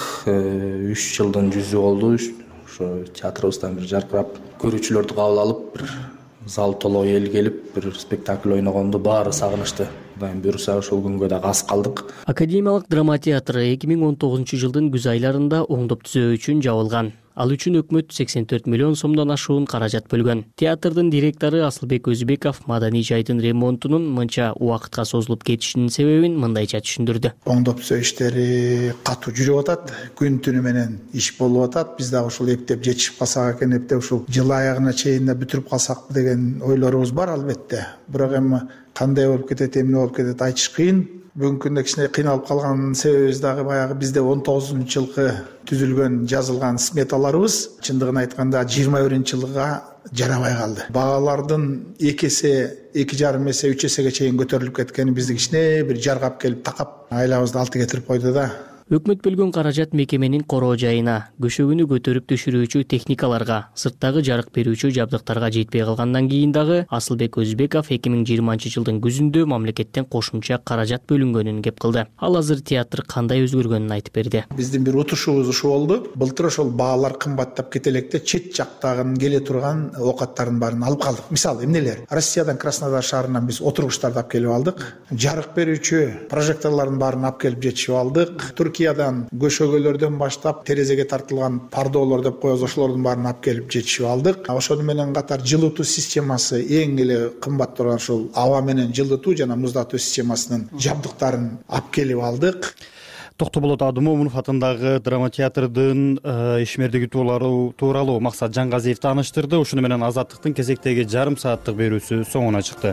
үч жылдын жүзү болду. Ошо театрыбыздан бир жаркырап көрүүчүлөрдү кабыл алып, бир зал толо эл келип, бир спектакль ойногонду баары сагынышты. Кудайым буюрса ошол күнгө да аз калдык. Академиялык драма театры эки миң он тогузунчу жылдын күз айларында оңдоп түзөө үчүн жабылган. Ал үчүн өкмөт сексен төрт миллион сомдон ашуун каражат бөлгөн. Театрдын директору Асылбек Өзүбеков маданий жайдын ремонтунун мынча убакытка созулуп кетишинин себебин мындайча түшүндүрдү. Оңдоп түзөө иштери катуу жүрүп атат, күн түнү менен иш болуп атат. Биз дагы ушул эптеп жетишип калсак экен, эптеп ушул жыл аягына чейин бүтүрүп калсакпы деген ойлорубуз бар албетте. Бирок эми кандай болуп кетет, эмне болуп кетет айтыш кыйын. Бүгүнкү күндө кичине кыйналып калган себебибиз дагы баягы бизде он тогузунчу жылкы түзүлгөн, жазылган сметаларыбыз чындыгын айтканда жыйырма биринчи жылга жарабай калды. Баалардын эки эсе, эки жарым эсе, үч эсеге чейин көтөрүлүп кеткени бизди кичине бир жаргап келип такап айлабызды алты кетирип койду да. Өкмөт бөлгөн каражат мекеменин короо жайына, көшөгүнү көтөрүп түшүрүүчү техникаларга, сырттагы жарык берүүчү жабдыктарга жетпей калгандан кийин дагы Асылбек Өзүбеков эки миң жыйырманчы жылдын күзүндө мамлекеттен кошумча каражат бөлүнгөнүн кеп кылды. Ал азыр театр кандай өзгөргөнүн айтып берди. Биздин бир утушубуз ушул болду. Былтыр ошол баалар кымбаттап кете электе чет жактагын келе турган оокаттардын баарын алып калдык. Мисалы эмнелер? Россиядан Краснодар шаарынан биз отургучтарды алып келип алдык. Жарык берүүчү прожекторлордун баарын алып келип жетишип алдык. Түркиядан көшөгөлөрдөн баштап терезеге тартылган пардолор деп коебуз, ошолордун баарын алып келип жетишип алдык. Ошону менен катар жылытуу системасы, эң эле кымбат турган ушул аба менен жылытуу жана муздатуу системасынын жабдыктарын алып келип алдык. Токтоболот Абдымомунов атындагы драма театрдын ишмердиги тууралуу Максат Жангазиев тааныштырды. Ушуну менен Азаттыктын кезектеги жарым сааттык берүүсү соңуна чыкты.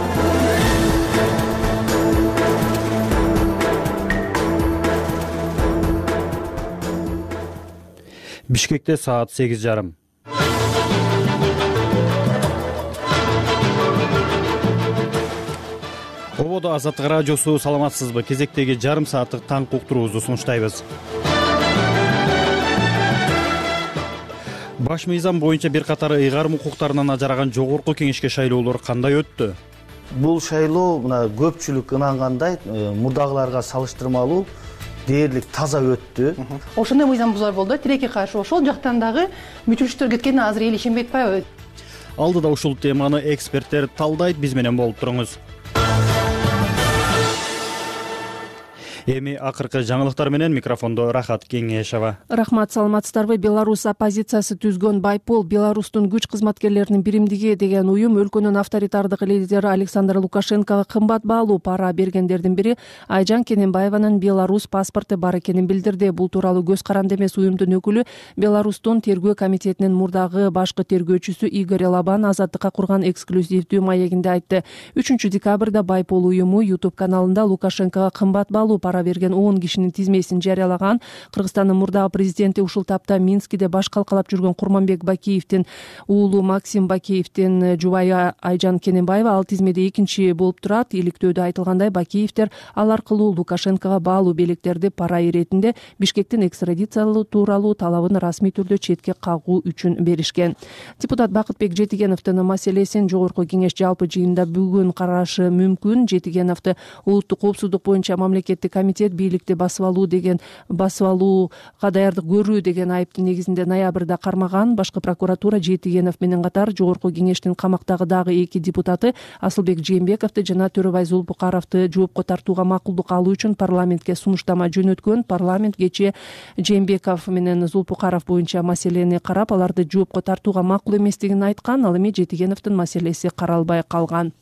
Бишкекте саат сегиз жарым. Ободо Азаттык радиосу, саламатсызбы? Кезектеги жарым сааттык таңкы уктуруубузду сунуштайбыз. Баш мыйзам боюнча бир катар ыйгарым укуктарынан ажыраган жогорку кеңешке шайлоолор кандай өттү? Бул шайлоо мына көпчүлүк ынангандай мурдагыларга салыштырмалуу дээрлик таза өттү. Ошондой мыйзам бузуулар болду. Тилекке каршы ошол жактан дагы мүчүлүштөр кеткенине азыр эл ишенбей атпайбы? Алдыда ушул теманы эксперттер талдайт, биз менен болуп туруңуз. Эми акыркы жаңылыктар менен микрофондо Рахат Кеңешова. Рахмат, саламатсыздарбы? Беларусь оппозициясы түзгөн Байпол Беларустун күч кызматкерлеринин биримдиги деген уюм өлкөнүн авторитардык лидери Александр Лукашенкого кымбат баалуу пара бергендердин бири Айжан Кененбаеванын Беларусь паспорту бар экенин билдирди. Бул тууралуу көз каранды эмес уюмдун өкүлү Беларустун тергөө комитетинин мурдагы башкы тергөөчүсү Игорь Лабан Азаттыкка курган эксклюзивдүү маегинде айтты. үчүнчү декабрда Байпол уюму YouTube каналында Лукашенкого кымбат баалуу пара берген он кишинин тизмесин жарыялаган. Кыргызстандын мурдагы президенти ушул тапта Минскиде баш калкалап жүргөн Курманбек Бакиевдин уулу Максим Бакиевдин жубайы Айжан Кененбаева ал тизмеде экинчи болуп турат. Иликтөөдө айтылгандай, Бакиевдер ал аркылуу Лукашенкого баалуу белектерди пара иретинде Бишкектин экстрадициялоо тууралуу талабын расмий түрдө четке кагуу үчүн беришкен. Депутат Бакытбек Жетигеновдун маселесин жогорку кеңеш жалпы жыйынында бүгүн карашы мүмкүн. Жетигеновду улуттук коопсуздук боюнча мамлекеттик комитет бийликти басып алуу деген басып алууга даярдык көрүү деген айыптын негизинде ноябрда кармаган. Башкы прокуратура Жетигенов менен катар жогорку кеңештин камактагы дагы эки депутаты Асылбек Жээнбековду жана Төрөбай Зулпукаровду жоопко тартууга макулдук алуу үчүн парламентке сунуштама жөнөткөн. Парламент кечээ Жээнбеков менен Зулпукаров боюнча маселени карап, аларды жоопко тартууга макул эместигин айткан. Ал эми Жетигеновдун маселеси каралбай калган.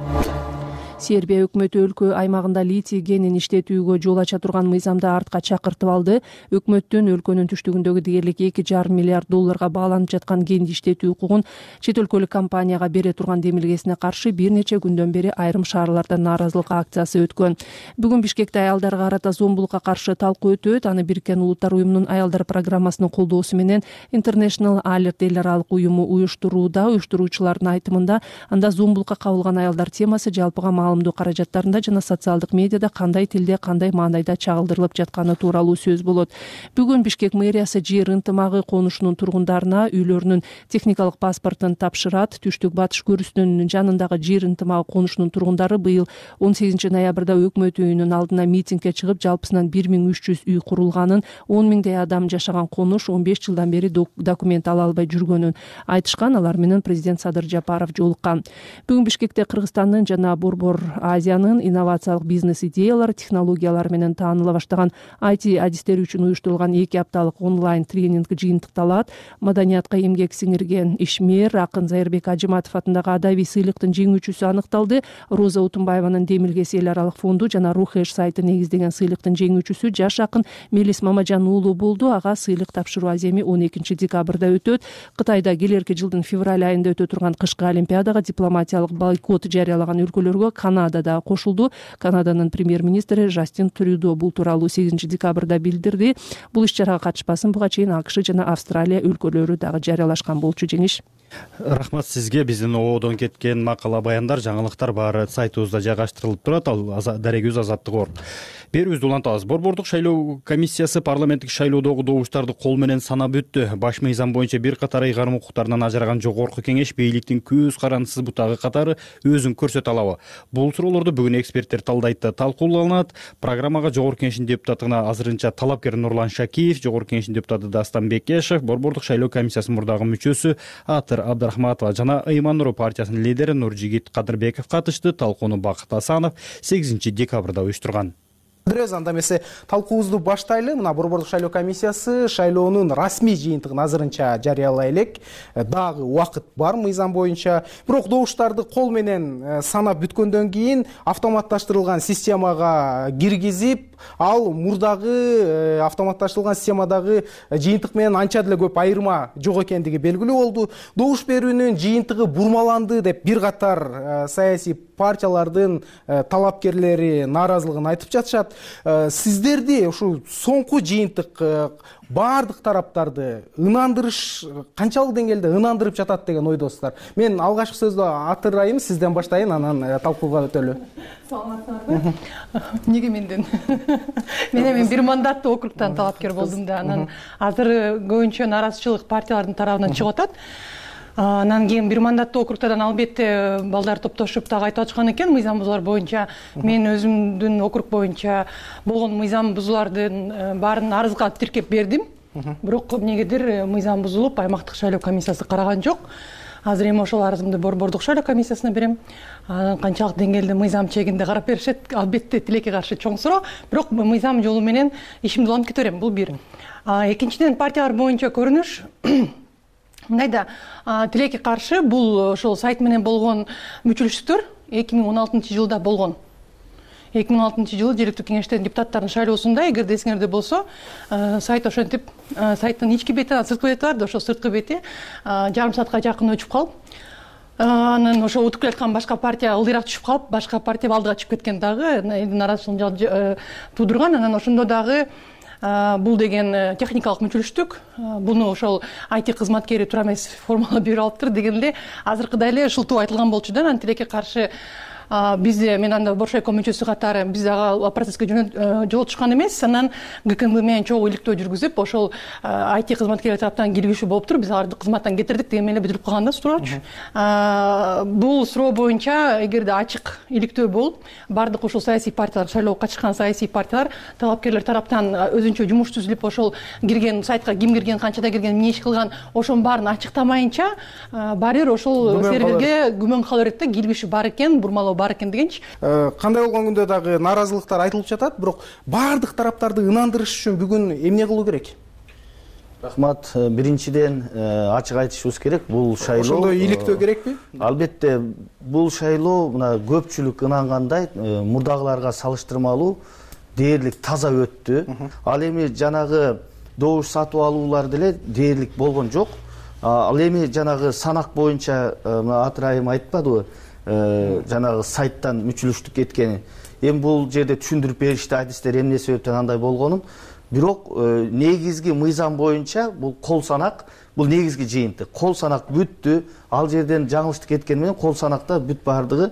Сербия өкмөтү өлкө аймагында литий кенин иштетүүгө жол ача турган мыйзамды артка чакыртып алды. Өкмөттүн өлкөнүн түштүгүндөгү дээрлик эки жарым миллиард долларга бааланып жаткан кенди иштетүү укугун чет өлкөлүк компанияга бере турган демилгесине каршы бир нече күндөн бери айрым шаарларда нааразылык акциясы өткөн. Бүгүн Бишкекте аялдарга карата зомбулукка каршы талкуу өтөт. Аны Бириккен Улуттар уюмунун аялдар программасынын колдоосу менен International Alert эл аралык уюму уюштурууда. Уюштуруучулардын айтымында, анда зомбулукка кабылган аялдар темасы жалпыга маалымдоо каражаттарында жана социалдык медиада кандай тилде, кандай маанайда чагылдырылып жатканы тууралуу сөз болот. Бүгүн Бишкек мэриясы жер ынтымагы конушунун тургундарына үйлөрүнүн техникалык паспортун тапшырат. Түштүк батыш көрүсүнүн жанындагы жер ынтымагы конушунун тургундары быйыл он сегизинчи ноябрда өкмөт үйүнүн алдына митингге чыгып, жалпысынан бир миң үч жүз үй курулганын, он миңдей адам жашаган конуш он беш жылдан бери документ ала албай жүргөнүн айтышкан. Алар менен президент Садыр Жапаров жолуккан. Бүгүн Бишкекте Кыргызстандын жана Борбор Азиянын инновациялык бизнес идеялар, технологиялар менен тааныла баштаган ай ти адистери үчүн уюштурулган эки апталык онлайн тренинг жыйынтыкталат. Маданиятка эмгек сиңирген ишмер акын Зайырбек Ажыматов атындагы адабий сыйлыктын жеңүүчүсү аныкталды. Роза Утунбаеванын демилгеси эл аралык фонду жана Рухеш сайты негиздеген сыйлыктын жеңүүчүсү жаш акын Мелис Мамажан уулу болду. Ага сыйлык тапшыруу аземи он экинчи декабрда өтөт. Кытайда келерки жылдын февраль айында өтө турган кышкы олимпиадага дипломатиялык бойкот жарыялаган өлкөлөргө Канада да кошулду. Канаданын премьер-министри Жастин Трюдо бул тууралуу сегизинчи декабрда билдирди. Бул иш-чарага катышпасын буга чейин АКШ жана Австралия өлкөлөрү дагы жарыялашкан болчу. Жеңиш. Рахмат сизге. Биздин ободон кеткен макала баяндар, жаңылыктар баары сайтыбызда жайгаштырылып турат. Ал дарегибиз Азаттык орг. Берүүбүздү улантабыз. Борбордук шайлоо комиссиясы парламенттик шайлоодогу добуштарды кол менен санап өттү. Баш мыйзам боюнча бир катар ыйгарым укуктарынан ажыраган жогорку кеңеш бийликтин көз карандысыз бутагы катары өзүн көрсөтө алабы? Бул суроолорду бүгүн эксперттер талдайт, талкууланат. Программага жогорку кеңештин депутатына азырынча талапкер Нурлан Шакиев, жогорку кеңештин депутаты Дастан Бекешев, борбордук шайлоо комиссиясынын мурдагы мүчөсү Атыр Абдрахматова жана Ыйман Нуру партиясынын лидери Нуржигит Кадырбеков катышты. Талкууну Бакыт Асанов сегизинчи декабрда уюштурган. бирөөбүз анда эмесе талкуубузду баштайлы. Мына Борбордук шайлоо комиссиясы шайлоонун расмий жыйынтыгын азырынча жарыялай элек. Дагы убакыт бар мыйзам боюнча. Бирок добуштарды кол менен санап бүткөндөн кийин автоматташтырылган системага киргизип, ал мурдагы автоматташтырылган системадагы жыйынтык менен анча деле көп айырма жок экендиги белгилүү болду. Добуш берүүнүн жыйынтыгы бурмаланды деп бир катар саясий партиялардын талапкерлери нааразылыгын айтып жатышат. Сиздерди ушу соңку жыйынтык баардык тараптарды ынандырыш канчалык деңгээлде ынандырып жатат деген ойдосуздар? Мен алгачкы сөздү атырайым, сизден баштайын, анан талкууга өтөлү. Саламатсыңарбы? Неге менден? Мен эми бир мандаттуу округтан талапкер болдум да, анан азыр көбүнчө нааразычылык партиялардын тарабынан чыгып атат. Анан кийин бир мандаттуу округтардан албетте балдар топтошуп дагы айтып атышкан экен мыйзам бузуулар боюнча. Мен өзүмдүн округ боюнча болгон мыйзам бузуулардын баарын арызга тиркеп бердим. Бирок эмнегедир мыйзам бузулуп, аймактык шайлоо комиссиясы караган жок. Азыр эми ошол арызымды Борбордук шайлоо комиссиясына берем. Канчалык деңгээлде мыйзам чегинде карап беришет, албетте тилекке каршы чоң суроо. Бирок мыйзам жолу менен ишимди улантып кете берем, бул бир. Экинчиден, партиялар боюнча көрүнүш мындайда, тилекке каршы бул ошол сайт менен болгон мүчүлүштүктөр эки миң он алтынчы жылда болгон. эки миң он алтынчы жылы жергиликтүү кеңештердин депутаттарынын шайлоосунда, эгерде эсиңерде болсо, сайт ошентип, сайттын ички бети, сырткы бети бар да, ошол сырткы бети жарым саатка жакын өчүп калып, анан ошо утуп келаткан башка партия ылдыйраак түшүп калып, башка партия алдыга чыгып кеткен дагы нааразычылык туудурган. Анан ошондо дагы бул деген техникалык мүчүлүштүк, буну ошол ай ти кызматкери туура эмес формала берип алыптыр деген эле азыркыдай эле шылтуу айтылган болчу да. Анан тилекке каршы биз, мен анда Боршайком мүчөсү катары, биз ага процесске жол түшкөн эмес. Анан гэ ка эм бэ менен чогуу иликтөө жүргүзүп, ошол ай ти кызматкерлер тараптан киргизүү болуптур. Биз аларды кызматтан кетирдик деген менен бүтүрүп калганда суроочу. Бул суроо боюнча эгерде ачык иликтөө болуп, бардык ошол саясий партиялар, шайлоого катышкан саясий партиялар талапкерлер тараптан өзүнчө жумуш түзүлүп, ошол кирген сайтка ким кирген, канчада кирген, эмне иш кылган, ошонун баарын ачыктамайынча, баары бир ошол серверге күмөн кала берет да, кирбиши бар экен, бурмалоо бар экен дегенчи. Кандай болгон күндө дагы нааразылыктар айтылып жатат, бирок баардык тараптарды ынандырыш үчүн бүгүн эмне кылуу керек? Рахмат. Биринчиден ачык айтышыбыз керек, бул шайлоо ошондой иликтөө керекпи? Албетте, бул шайлоо мына көпчүлүк ынангандай мурдагыларга салыштырмалуу дээрлик таза өттү. Ал эми жанагы добуш сатып алуулар деле дээрлик болгон жок. Ал эми жанагы санак боюнча атырайым айтпадыбы? Жанагы сайттан мүчүлүштүк кеткени. Эми бул жерде түшүндүрүп беришти, адистер эмне себептен андай болгонун. Бирок негизги мыйзам боюнча бул кол санак, бул негизги жыйынтык. Кол санак бүттү. Ал жерден жаңылыштык кеткени менен кол санакта бүт бардыгы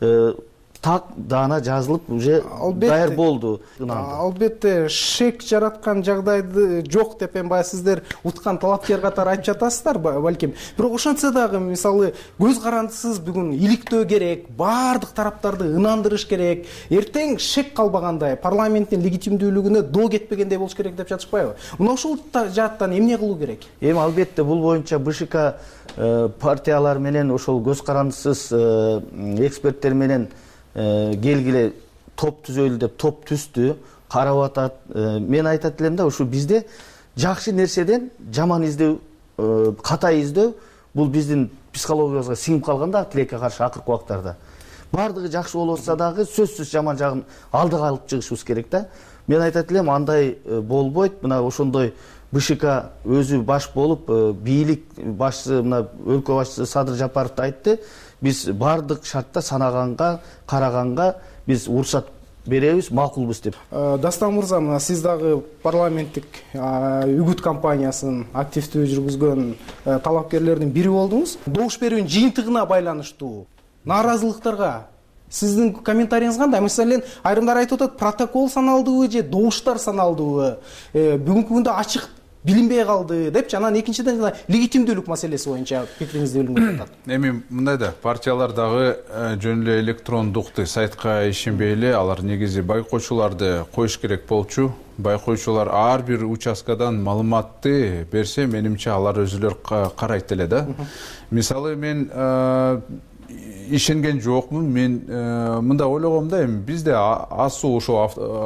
так даана жазылып уже даяр болду. Албетте шек жараткан жагдайды жок деп эми баягы сиздер уткан талапкер катары айтып жатасыздар балким. Бирок ошентсе дагы мисалы көз карандысыз бүгүн иликтөө керек, баардык тараптарды ынандырыш керек. Эртең шек калбагандай парламенттин легитимдүүлүгүнө доо кетпегендей болуш керек деп жатышпайбы? Мына ушул жааттан эмне кылуу керек? Эми албетте бул боюнча бэ шэ ка партиялар менен ошол көз карандысыз эксперттер менен келгиле топ түзөлү деп топ түздү, карап атат. Мен айтат элем да, ушу бизде жакшы нерседен жаман издөө, ката издөө бул биздин психологиябызга сиңип калган да тилекке каршы акыркы убактарда. Бардыгы жакшы болуп атса дагы сөзсүз жаман жагын алдыга алып чыгышыбыз керек да. Мен айтат элем, андай болбойт. Мына ошондой бэ шэ ка өзү баш болуп, бийлик башчысы, мына өлкө башчысы Садыр Жапаров айтты. Биз бардык шартта санаганга, караганга биз уруксат беребиз, макулбуз деп. Дастан мырза, мына сиз дагы парламенттик үгүт кампаниясын активдүү жүргүзгөн талапкерлердин бири болдуңуз. Добуш берүүнүн жыйынтыгына байланыштуу нааразылыктарга сиздин комментарийиңиз кандай? Маселен, айрымдар айтып атат, протокол саналдыбы же добуштар саналдыбы? Бүгүнкү күндө ачык билинбей калды депчи. Анан экинчиден легитимдүүлүк маселеси боюнча пикириңизди билгим келет. Эми мындай да, партиялар дагы жөн эле электрондук сайтка ишенбей эле, алар негизи байкоочуларды коюш керек болчу. Байкоочулар ар бир участкадан маалыматты берсе, менимче алар өзүлөр карайт эле да. Мисалы мен ишенген жокмун. Мен мындай ойлогом да, эми бизде асуу ошо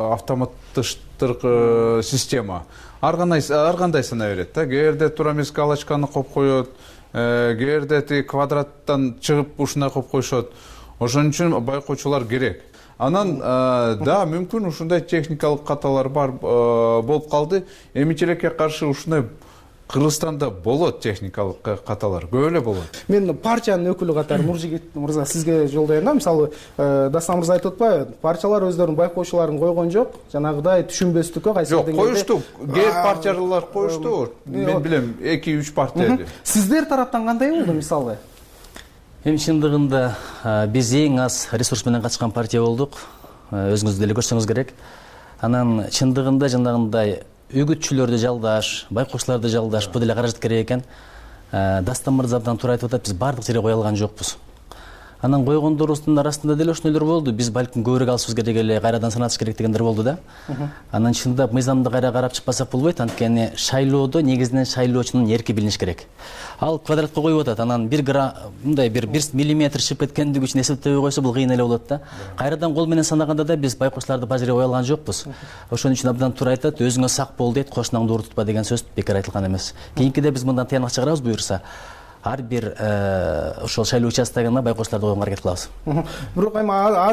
автоматтыштыркы система ар кандай сана берет да. Кээде туура эмес галочканы коюп коет, кээде тиги квадраттан чыгып ушундай коюп коюшат. Ошон үчүн байкоочулар керек. Анан да, мүмкүн ушундай техникалык каталар бар болуп калды. Эмичилекке каршы ушундай Кыргызстанда болот техникалык каталар, көп эле болот. Мен партиянын өкүлү катары Нуржигит мырза сизге жолдойм да. Мисалы, Дастан мырза айтып атпайбы? Партиялар өздөрүнүн байкоочуларын койгон жок. Жанагыдай түшүнбөстүккө кайсы деңгээлде. Жок, коюшту. Кээ партиялар коюшту. Мен билем, эки үч партия. Сиздер тараптан кандай болду мисалы? Эми чындыгында биз эң аз ресурс менен катышкан партия болдук. Өзүңүз деле көрсөңүз керек. Анан чындыгында жанагындай үгүтчүлөрдү жалдаш, байкоочуларды жалдаш, бул деле каражат керек экен. Дастан мырза абдан туура айтып атат, биз бардык жерге кое алган жокпуз. Анан койгондорубуздун арасында деле ошондойлор болду. Биз балким көбүрөөк алышыбыз керек эле, кайрадан санатыш керек дегендер болду да. Анан чындап мыйзамды кайра карап чыкпасак болбойт, анткени шайлоодо негизинен шайлоочунун эрки билиниш керек. Ал квадратка коюп атат, анан бир грамм мындай бир бир миллиметр чыгып кеткендиги үчүн эсептебей койсо бул кыйын эле болот да. Кайрадан кол менен санаганда да биз байкоочуларды баары жерге кое алган жокпуз. Ошон үчүн абдан туура айтат, өзүңө сак бол дейт, кошунаңды уур тутпа деген сөз бекер айтылган эмес. Кийинкиде биз мындан тыянак чыгарабыз буюрса. Ар бир ошол шайлоо участогуна байкоочуларды койгонго аракет кылабыз. Бирок эми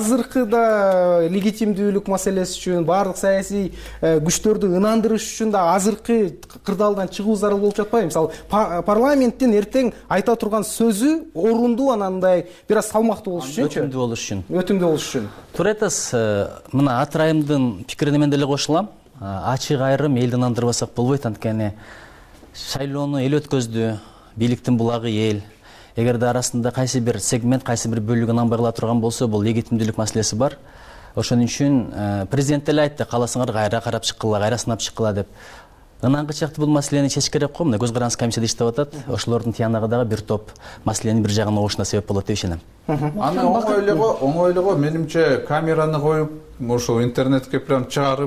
азыркыда легитимдүүлүк маселеси үчүн, баардык саясий күчтөрдү ынандырыш үчүн да азыркы кырдаалдан чыгуу зарыл болуп жатпайбы? Мисалы, парламенттин эртең айта турган сөзү орундуу, анандай бир аз салмактуу болуш үчүнчү? Өтүмдүү болуш үчүн. Өтүмдүү болуш үчүн. Туура айтасыз. Мына Атырайымдын пикирине мен деле кошулам. Ачык айрым элди ынандырбасак болбойт, анткени шайлоону эл өткөздү. Бийликтин булагы эл. Эгерде арасында кайсы бир сегмент, кайсы бир бөлүгү ынанбай кала турган болсо, бул легитимдүүлүк маселеси бар. Ошон үчүн президент деле айтты, кааласаңар кайра карап чыккыла, кайра сынап чыккыла деп. Ынангы чакты бул маселени чечиш керек го. Мына көз карандысыз комиссияда иштеп атат. Ошолордун тыянагы дагы бир топ маселенин бир жагына угушуна себеп болот деп ишенем. Аны оңой эле го, оңой эле го. Менимче камераны коюп, ошо интернетке прям чыгарып,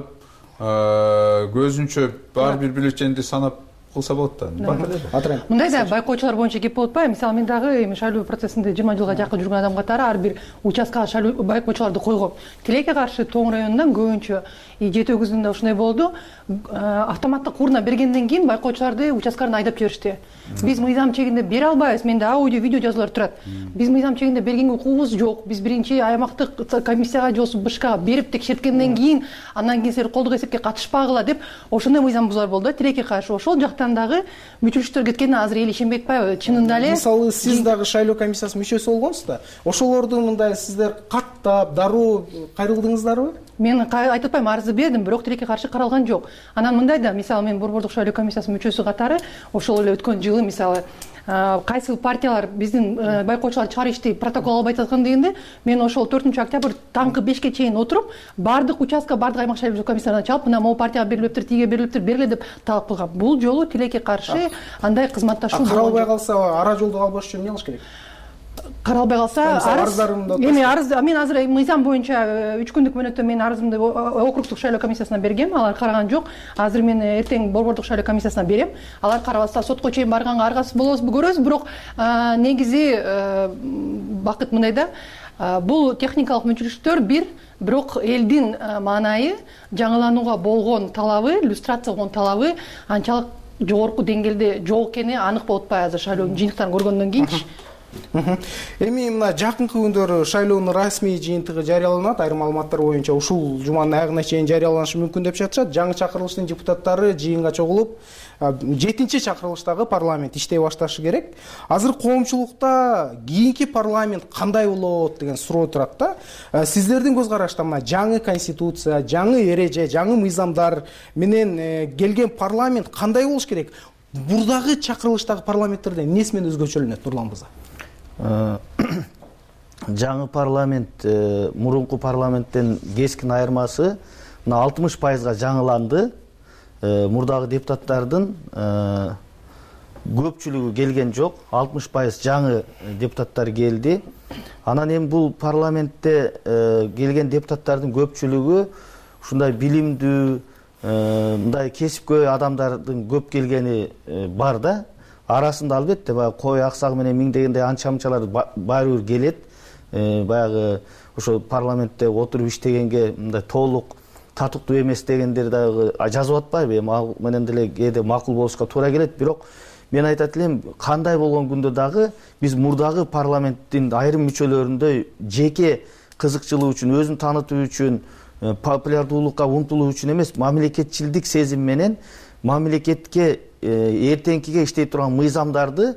көзүнчө баары бир бюллетенди санап кылса болот да. Мындай да байкоочулар боюнча кеп болуп атпайбы? Мисалы, мен дагы эми шайлоо процессинде жыйырма жылга жакын жүргөн адам катары ар бир участкага шайлоо байкоочуларды койгом. Тилекке каршы Тоң районунан көбүнчө жети өгүзүндө ушундай болду. Автоматтык урна бергенден кийин байкоочуларды участкаларына айдап жиберишти. Биз мыйзам чегинде бере албайбыз. Менде аудио, видео жазуулар турат. Биз мыйзам чегинде бергенге укугубуз жок. Биз биринчи аймактык комиссияга же болбосо БШКга берип текшерткенден кийин, андан кийин силер колдук эсепке катышпагыла деп ошондой мыйзам бузуулар болду. Тилекке каршы ошол жактан дагы мүчүлүштөр кеткенине азыр эл ишенбей атпайбы? Чынында эле. Мисалы, сиз дагы шайлоо комиссиясынын мүчөсү болгонсуз да. Ошолорду мындай сиздер каттап, дароо кайрылдыңыздарбы? Мен айтып атпайм, арызды бердим, бирок тилекке каршы каралган жок. Анан мындай да, мисалы, мен Борбордук шайлоо комиссиясынын мүчөсү катары ошол эле өткөн жылы, мисалы, кайсы партиялар биздин байкоочулар чыгарышты протокол албай жаткан дегенде, мен ошол төртүнчү октябрь таңкы бешке чейин отуруп, бардык участка, бардык аймак шайлоо комиссияларына чалып, мына могу партияга берилиптир, тиге берилиптир, бергиле деп талап кылгам. Бул жолу тилекке каршы андай кызматташуу каралбай калса, ара жолду албаш үчүн эмне кылыш керек? Каралбай калса, эми арыз, мен азыр мыйзам боюнча үч күндүк мөөнөттө мен арызымды округдук шайлоо комиссиясына бергем, алар караган жок. Азыр мен эртең Борбордук шайлоо комиссиясына берем. Алар карабаса сотко чейин барганга аргасыз болобузбу көрөбүз, бирок негизи бакыт мындай да, бул техникалык мүчүлүштөр бир, бирок элдин маанайы, жаңыланууга болгон талабы, иллюстрация болгон талабы анчалык жогорку деңгээлде жок экени анык болуп атпайбы азыр шайлоонун жыйынтыктарын көргөндөн кийинчи. Эми мына жакынкы күндөрү шайлоонун расмий жыйынтыгы жарыяланат. Айрым маалыматтар боюнча ушул жуманын аягына чейин жарыяланышы мүмкүн деп жатышат. Жаңы чакырылыштын депутаттары жыйынга чогулуп, жетинчи чакырылыштагы парламент иштей башташы керек. Азыр коомчулукта кийинки парламент кандай болот деген суроо турат да. Сиздердин көз карашта мына жаңы конституция, жаңы эреже, жаңы мыйзамдар менен келген парламент кандай болуш керек? Бурдагы чакырылыштагы парламенттерден эмнеси менен өзгөчөлөнөт, Нурлан мырза? Жаңы парламент мурунку парламенттен кескин айырмасы мына алтымыш пайызга жаңыланды. Мурдагы депутаттардын көпчүлүгү келген жок, алтымыш пайыз жаңы депутаттар келди. Анан эми бул парламентте келген депутаттардын көпчүлүгү ушундай билимдүү, мындай кесипкөй адамдардын көп келгени бар да. Арасында албетте кой аксагы менен миңдегендей анча-мынчалар баары бир келет. баягы ошо парламентте отуруп иштегенге мындай толук татыктуу эмес дегендер дагы жазып атпайбы? Эми ал менен деле кээде макул болушка туура келет. Бирок мен айтат элем, кандай болгон күндө дагы биз мурдагы парламенттин айрым мүчөлөрүндөй жеке кызыкчылык үчүн, өзүн таанытуу үчүн, популярдуулукка умтулуу үчүн эмес, мамлекетчилдик сезим менен мамлекетке эртеңкиге иштей турган мыйзамдарды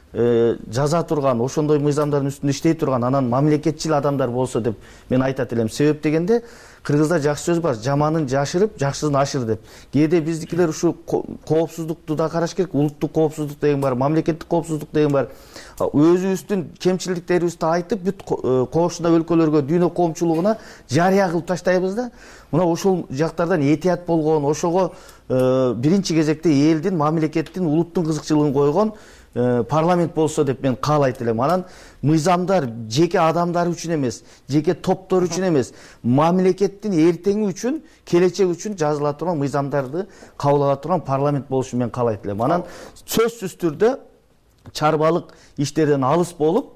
жаза турган, ошондой мыйзамдардын үстүндө иштей турган, анан мамлекетчил адамдар болсо деп мен айтат элем. Себеп дегенде кыргызда жакшы сөз бар, жаманын жашырып, жакшысын ашыр деп. Кээде биздикилер ушу коопсуздукту да караш керек, улуттук коопсуздук деген бар, мамлекеттик коопсуздук деген бар. Өзүбүздүн кемчиликтерибизди айтып, бүт кошуна өлкөлөргө, дүйнө коомчулугуна жарыя кылып таштайбыз да. Мына ошол жактардан этият болгон, ошого биринчи кезекте элдин, мамлекеттин, улуттун кызыкчылыгын койгон парламент болсо деп мен каалайт элем. Анан мыйзамдар жеке адамдар үчүн эмес, жеке топтор үчүн эмес, мамлекеттин эртеңи үчүн, келечек үчүн жазыла турган мыйзамдарды кабыл ала турган парламент болушун мен каалайт элем. Анан сөзсүз түрдө чарбалык иштерден алыс болуп,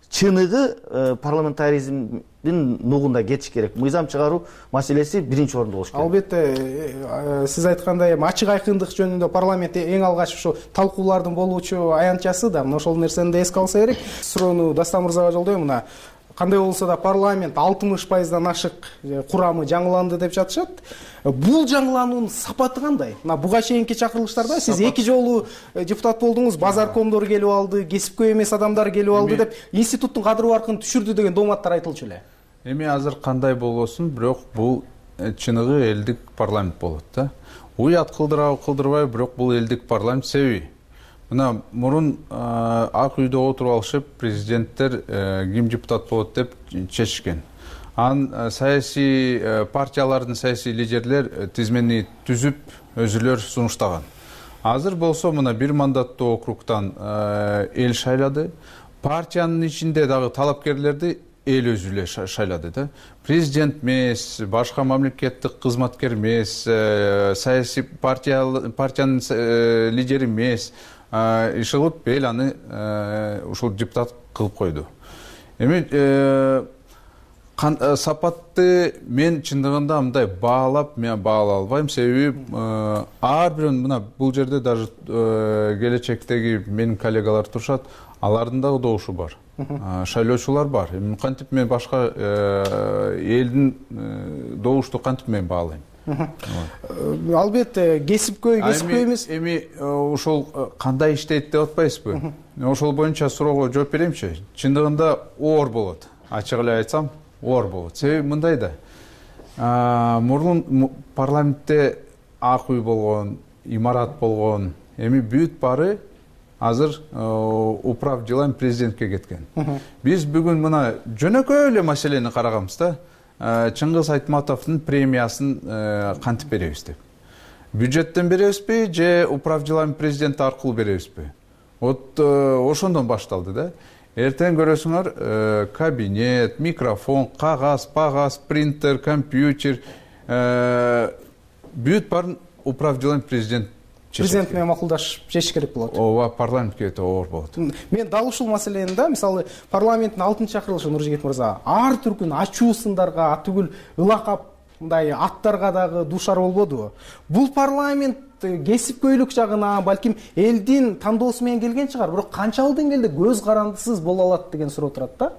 чыныгы парламентаризмдин нугунда кетиш керек. Мыйзам чыгаруу маселеси биринчи орунда болуш керек. Албетте, сиз айткандай ачык айкындык жөнүндө парламент эң алгач ушу талкуулардын болуучу аянтчасы да, мына ошол нерсени да эске алса керек. Суроону Дастан мырзага жолдойм. Мына кандай болсо да парламент алтымыш пайыздан ашык курамы жаңыланды деп жатышат. Бул жаңылануунун сапаты кандай? Мына буга чейинки чакырылыштарда сиз эки жолу депутат болдуңуз, базаркомдор келип алды, кесипкөй эмес адамдар келип алды деп институттун кадыр баркын түшүрдү деген дооматтар айтылчу эле. Эми азыр кандай болбосун, бирок бул чыныгы элдик парламент болот да. Уят кылдырабы, кылдырбайбы, бирок бул элдик парламент. Себеби мына мурун ак үйдө отуруп алышып, президенттер ким депутат болот деп чечишкен. Ан саясий партиялардын саясий лидерлер тизмени түзүп, өзүлөр сунуштаган. Азыр болсо мына бир мандаттуу округтан эл шайлады. Партиянын ичинде дагы талапкерлерди эл өзү эле шайлады да. Президент эмес, башка мамлекеттик кызматкер эмес, саясий партиянын лидери эмес, иш кылып эл аны ушул депутат кылып койду. Эми сапатты мен чындыгында мындай баалап, мен баалай албайм. Себеби ар бирөө мына бул жерде даже келечектеги менин коллегалар турушат, алардын дагы добушу бар. Шайлоочулар бар. Эми кантип мен башка элдин добушту кантип мен баалайм? Албетте, кесипкөй, кесипкөй эмес. Эми ошол кандай иштейт деп атпайсызбы? Ошол боюнча суроого жооп беремчи. Чындыгында оор болот. Ачык эле айтсам, оор болот. Себеби мындай да. Мурун парламентте ак үй болгон, имарат болгон, эми бүт баары азыр управ делами президентке кеткен. Биз бүгүн мына жөнөкөй эле маселени караганбыз да. Чыңгыз Айтматовдун премиясын кантип беребиз деп. Бюджеттен беребизби же управ делами президенти аркылуу беребизби? Вот ошондон башталды да. Эртең көрөсүңөр кабинет, микрофон, кагаз, пагаз, принтер, компьютер, бүт баарын управ делами президент президент менен макулдашып чечиш керек болот. Ооба, парламентке өтө оор болот. Мен дал ушул маселени да, мисалы, парламенттин алтынчы чакырылышы Нуржигит мырза, ар түркүн ачуу сындарга, атүгүл ылакап мындай аттарга дагы дуушар болбодубу? Бул парламент кесипкөйлүк жагына, балким элдин тандоосу менен келген чыгар, бирок канчалык деңгээлде көз карандысыз боло алат деген суроо турат да.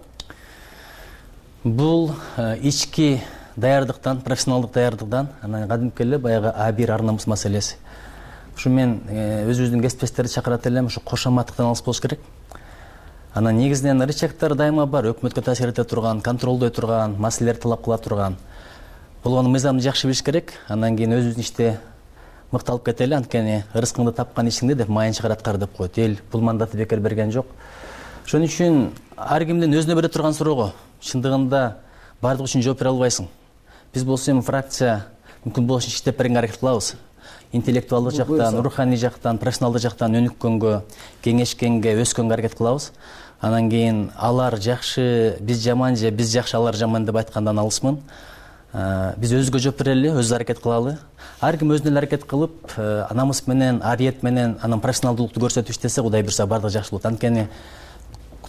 Бул ички даярдыктан, профессионалдык даярдыктан, анан кадимки эле баягы а бир ар намус маселеси. Ушу мен өзүбүздүн кесиптештерди чакырат элем, ушу кошоматтыктан алыс болуш керек. Анан негизинен рычагдар дайыма бар, өкмөткө таасир эте турган, контролдой турган, маселелерди талап кыла турган. Болгону мыйзамды жакшы билиш керек. Андан кийин өзүбүздүн иште мыкталып кетели, анткени ырыскыңды тапкан ишиңди деп майын чыгар аткар деп коет. Эл бул мандатты бекер берген жок. Ошон үчүн ар кимдин өзүнө бере турган суроого чындыгында бардык үчүн жооп бере албайсың. Биз болсо эми фракция мүмкүн болушунча иштеп беренге аракет кылабыз. Интеллектуалдык жактан, руханий жактан, профессионалдык жактан өнүккөнгө, кеңешкенге, өскөнгө аракет кылабыз. Анан кийин алар жакшы, биз жаман же биз жакшы, алар жаман деп айткандан алысмын. Биз өзүбүзгө жооп берели, өзүбүз аракет кылалы. Ар ким өзүнө эле аракет кылып, намыс менен, ариет менен, анан профессионалдуулукту көрсөтүп иштесе, Кудай буйрса бардыгы жакшы болот. Анткени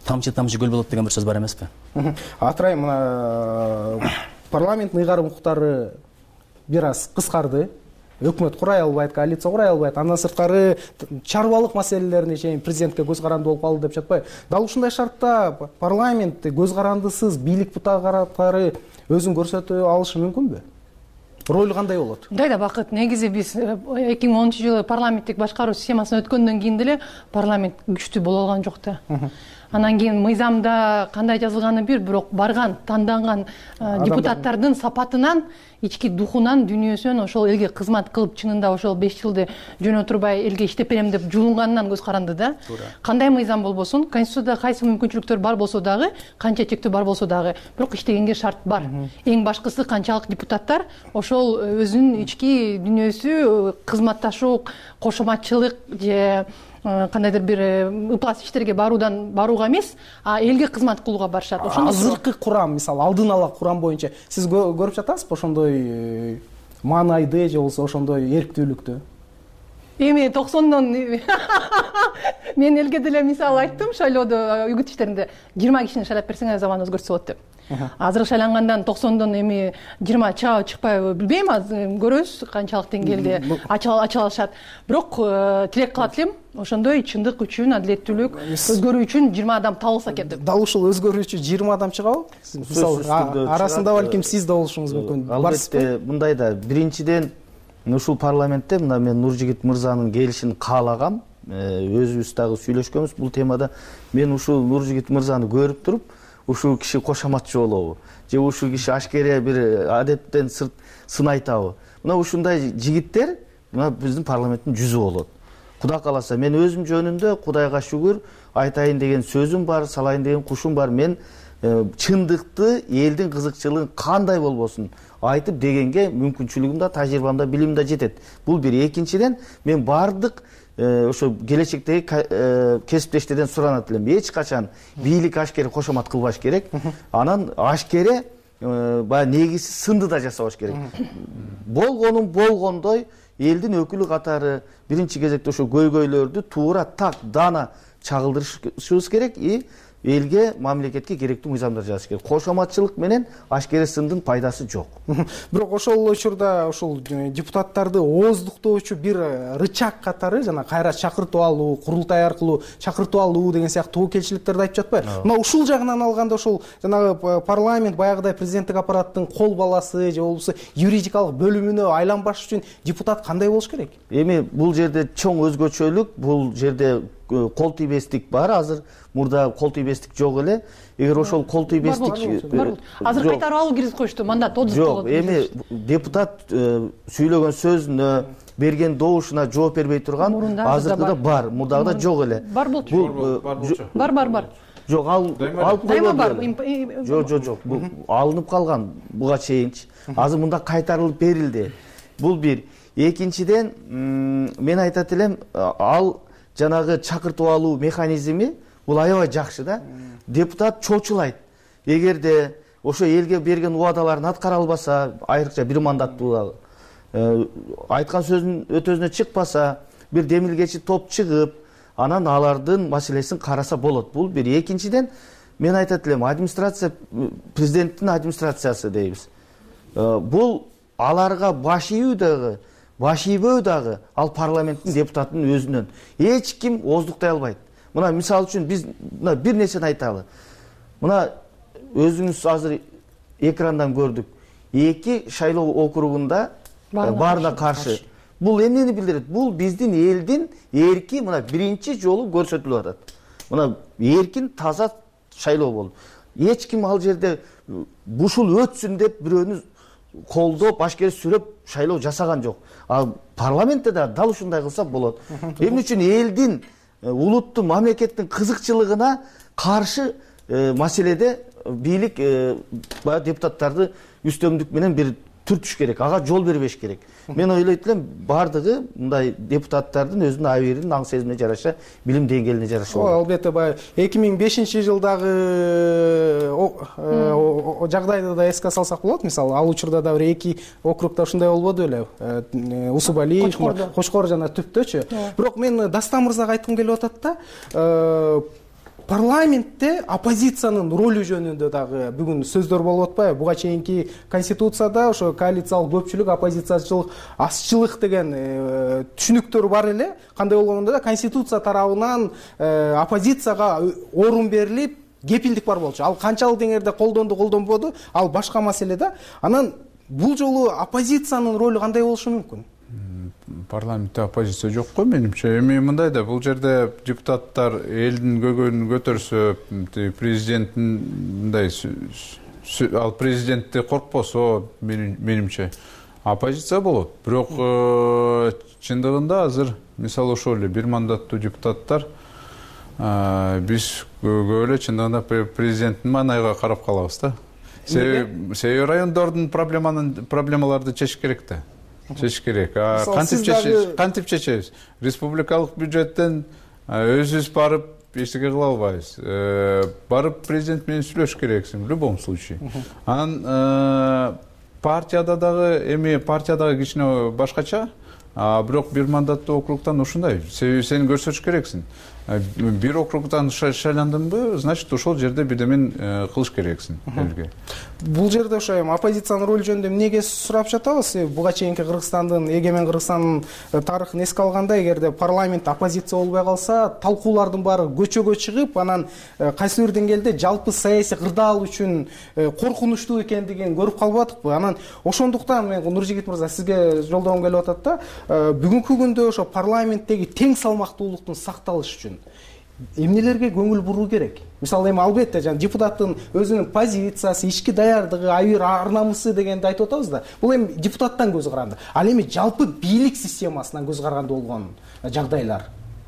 тамчы тамчы көл болот деген бир сөз бар эмеспи? Атырай, мына парламенттин ыйгарым укуктары бир аз кыскарды. Өкмөт курай албайт, коалиция курай албайт. Андан сырткары чарбалык маселелерине чейин президентке көз каранды болуп калды деп жатпайбы? Дал ушундай шартта парламент көз карандысыз бийлик бутактары өзүн көрсөтө алышы мүмкүнбү? Ролу кандай болот? Дайда бакыт, негизи биз эки миң онунчу жылы парламенттик башкаруу системасына өткөндөн кийин деле парламент күчтүү боло алган жок да. Анан кийин мыйзамда кандай жазылганы бир, бирок барган, танданган депутаттардын сапатынан, ички духунан, дүнүйөсүнөн ошол элге кызмат кылып, чынында ошол беш жылды жөн отурбай элге иштеп берем деп жулунганынан көз каранды да. Кандай мыйзам болбосун, конституцияда кайсы мүмкүнчүлүктөр бар болсо дагы, канча чектөө бар болсо дагы, бирок иштегенге шарт бар. Эң башкысы канчалык депутаттар ошол өзүнүн ички дүнүйөсү, кызматташуу, кошоматчылык же кандайдыр бир ыплас иштерге баруудан барууга эмес, а элге кызмат кылууга барышат. Ошондо азыркы курам, мисалы алдын ала курам боюнча сиз көрүп жатасызбы ошондой маанайды же болбосо ошондой эрктүүлүктү? Эми токсондон мен элге деле мисалы айттым, шайлоодо үгүт иштеринде жыйырма кишини шайлап берсеңер заман өзгөртсө болот деп. Азыр шайлангандан токсондон эми жыйырма чыгабы чыкпайбы билбейм, азыр көрөбүз канчалык деңгээлде ача алышат. Бирок тилек кылат элем, ошондой чындык үчүн, адилеттүүлүк өзгөрүү үчүн жыйырма адам табылса экен деп. Дал ушул өзгөрүү үчүн жыйырма адам чыгабы? Мисалы арасында балким сиз да болушуңуз мүмкүн. Албетте, мындай да биринчиден ушул парламентте мына мен Нуржигит мырзанын келишин каалагам, өзүбүз дагы сүйлөшкөнбүз бул темада. Мен ушул Нуржигит мырзаны көрүп туруп, ушул киши кошоматчы болобу же ушул киши ашкере бир адеттен сырт сын айтабы? Мына ушундай жигиттер мына биздин парламенттин жүзү болот. Кудай кааласа, мен өзүм жөнүндө Кудайга шүгүр айтайын деген сөзүм бар, салайын деген кушум бар. Мен чындыкты, элдин кызыкчылыгын кандай болбосун айтып дегенге мүмкүнчүлүгүм да, тажрыйбам да, билимим да жетет. Бул бир. Экинчиден, мен бардык ошо келечектеги кесиптештерден суранат элем. Эч качан бийлик ашкере кошомат кылбаш керек. Анан ашкере баягы негизи сынды да жасабаш керек. Болгонун болгондой элдин өкүлү катары биринчи кезекте ошо көйгөйлөрдү туура так дана чагылдырышыбыз керек и элге, мамлекетке керектүү мыйзамдар жазыш керек. Кошоматчылык менен ашкере сындын пайдасы жок. Бирок ошол учурда ошол депутаттарды ооздуктоочу бир рычаг катары жана кайра чакыртып алуу, курултай аркылуу чакыртып алуу деген сыяктуу келчиликтерди айтып жатпайбы? Мына ушул жагынан алганда ошол жанагы парламент баягыдай президенттик аппараттын кол баласы же болбосо юридикалык бөлүмүнө айланбаш үчүн депутат кандай болуш керек? Эми бул жерде чоң өзгөчөлүк, бул жерде кол тийбестик бар. Азыр мурда кол тийбестик жок эле. Эгер ошол кол тийбестик азыр кайтарып алуу киргизип коюшту, мандат отуз жок. Эми депутат сүйлөгөн сөзүнө, берген добушуна жооп бербей турган азыркыда бар, мурдагыда жок эле. Бар болчу. Бар, бар, бар. Жок, ал алып дайыма бар. Жок, жок, жок. Бул алынып калган буга чейинчи. Азыр мында кайтарылып берилди. Бул бир. Экинчиден, мен айтат элем, ал жанагы чакыртып алуу механизми бул аябай жакшы да. Депутат чочулайт. Эгерде ошо элге берген убадаларын аткара албаса, айрыкча бир мандаттуу айткан сөзүнүн өтөзүнө чыкпаса, бир демилгечи топ чыгып, анан алардын маселесин караса болот. Бул бир. Экинчиден, мен айтат элем, администрация, президенттин администрациясы дейбиз. Бул аларга баш ийүү дагы, баш ийбөө дагы ал парламенттин депутатынын өзүнөн. Эч ким ооздуктай албайт. Мына мисалы үчүн биз мына бир нерсени айталы. Мына өзүңүз азыр экрандан көрдүк. Эки шайлоо округунда баарына каршы. Бул эмнени билдирет? Бул биздин элдин эрки мына биринчи жолу көрсөтүлүп атат. Мына эркин таза шайлоо болду. Эч ким ал жерде ушул өтсүн деп бирөөнү колдоп, ашкере сүрөп шайлоо жасаган жок. Ал парламентте да дал ушундай кылса болот. Эмне үчүн элдин, улуттун, мамлекеттин кызыкчылыгына каршы маселеде бийлик баягы депутаттарды үстөмдүк менен бир түртүш керек, ага жол бербеш керек. Мен ойлойт элем, бардыгы мындай депутаттардын өзүнүн абийирин, аң сезимине жараша, билим деңгээлине жараша болот. Албетте, баягы эки миң бешинчи жылдагы жагдайды да эске салсак болот. Мисалы, ал учурда да бир эки округда ушундай болбоду беле? Усубали, Кочкор жана Түптөчү. Бирок мен Дастан мырзага айткым келип атат да, парламентте оппозициянын ролу жөнүндө дагы бүгүн сөздөр болуп атпайбы? Буга чейинки конституцияда ошо коалициялык көпчүлүк, оппозициячылык, азчылык деген түшүнүктөр бар эле. Кандай болгондо да конституция тарабынан оппозицияга орун берилип, кепилдик бар болчу. Ал канчалык деңгээлде колдонду, колдонбоду, ал башка маселе да. Анан бул жолу оппозициянын ролу кандай болушу мүмкүн? Парламентте оппозиция жок го менимче. Эми мындай да, бул жерде депутаттар элдин көгөнүн көтөрсө, президенттин мындай ал президентти коркпосо, менимче оппозиция болот. Бирок чындыгында азыр мисалы ошол эле бир мандаттуу депутаттар биз көп эле чындыгында президенттин маанайга карап калабыз да. Себеби райондордун проблемаларды чечиш керек да. Чечиш керек. Кантип чечебиз? Республикалык бюджеттен өзүбүз барып эчтеке кыла албайбыз. Барып президент менен сүйлөшүш керексиң в любом случае. Анан партияда дагы, эми партиядагы кичине башкача, бирок бир мандаттуу округтан ушундай. Себеби сен көрсөтүш керексиң. Бир округтан шайландыңбы, значит ошол жерде бирдемен кылыш керексиң элге. Бул жерде ошо эми оппозициянын ролу жөнүндө эмнеге сурап жатабыз? Буга чейинки Кыргызстандын, эгемен Кыргызстандын тарыхын эске алганда, эгерде парламент оппозиция болбой калса, талкуулардын баары көчөгө чыгып, анан кайсы бир деңгээлде жалпы саясий кырдаал үчүн коркунучтуу экендигин көрүп калбадыкпы? Анан ошондуктан мен Нуржигит мырза сизге жолдогум келип атат да, бүгүнкү күндө ошо парламенттеги тең салмактуулуктун сакталышы үчүн эмнелерге көңүл буруу керек? Мисалы эми албетте жана депутаттын өзүнүн позициясы, ички даярдыгы, айыр ар намысы дегенди айтып атабыз да. Бул эми депутаттан көз каранды. Ал эми жалпы бийлик системасынан көз каранды болгон жагдайлар.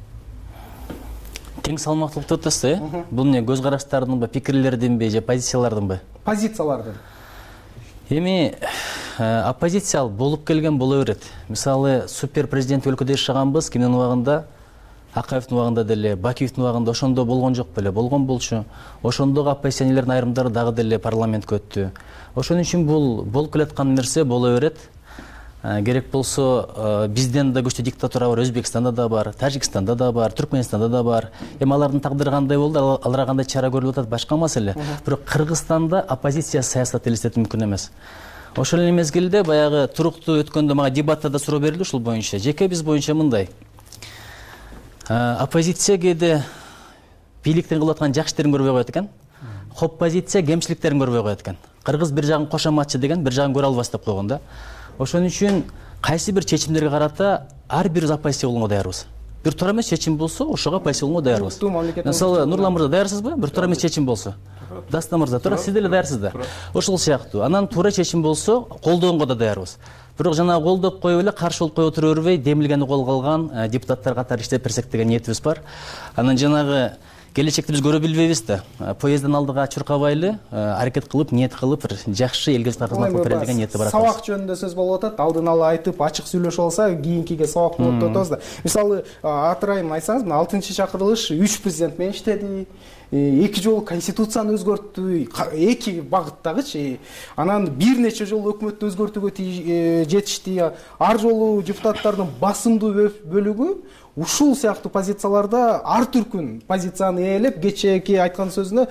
Тең салмактуулук деп атасыз, э? Бул эмне, көз караштардынбы, пикирлердинби же позициялардынбы? Позициялардын. Эми оппозиция болуп келген боло берет. Мисалы супер президент өлкөдө жашаганбыз, кимдин убагында, Акаевдин убагында деле, Бакиевдин убагында ошондо болгон жок беле, болгон болчу. Ошондогу оппозиционерлердин айрымдары дагы деле парламентке өттү. Ошон үчүн бул болуп келаткан нерсе боло берет. Керек болсо бизден да көчтүү диктатура бар, Өзбекстанда да бар, Тажикстанда да бар, Түркмөнстанда да бар. Эми алардын тагдыры кандай болду, аларга кандай чара көрүлүп атат, башка маселе. Бирок Кыргызстанда оппозиция саясат элестетүү мүмкүн эмес. Ошол эле мезгилде баягы туруктуу өткөндө мага дебатта да суроо берилди ушул боюнча. Жеке биз боюнча мындай. Оппозиция кээде бийликтин кылып аткан жакшы иштерин көрбөй коет экен. Оппозиция кемчиликтерин көрбөй коет экен. Кыргыз бир жагын кошоматчы деген, бир жагын көрө албас деп койгон да. Ошон үчүн кайсы бир чечимдерге карата ар бир оппозиция болгонго даярбыз. Бир туура эмес чечим болсо, ошого оппозиция болгонго даярбыз. Мисалы, Нурлан мырза даярсызбы? Бир туура эмес чечим болсо. Дастан мырза, туура сиз деле даярсыз да. Ошол сыяктуу. Анан туура чечим болсо, колдоонго да даярбыз. Бирок жана колдоп коюп эле каршы болуп кое отура бербей, демилгени колго алган депутаттар катары иштеп берсек деген ниетибиз бар. Анан жанагы келечекти биз көрө билбейбиз да. Поезддин алдыга чуркабайлы, аракет кылып, ниет кылып, бир жакшы элге кызмат кылып берели деген ниети бар. Сабак жөнүндө сөз болуп атат. Алдын ала айтып, ачык сүйлөшүп алса, кийинкиге сабак болот деп атабыз да. Мисалы, атырайым айтсаңыз, мына алтынчы чакырылыш үч президент менен иштеди. Эки жолу конституцияны өзгөрттү, эки багыттагычы. Анан бир нече жолу өкмөттү өзгөртүүгө жетишти. Ар жолу депутаттардын басымдуу бөлүгү ушул сыяктуу позицияларда ар түркүн позицияны ээлеп, кечээки айткан сөзүнө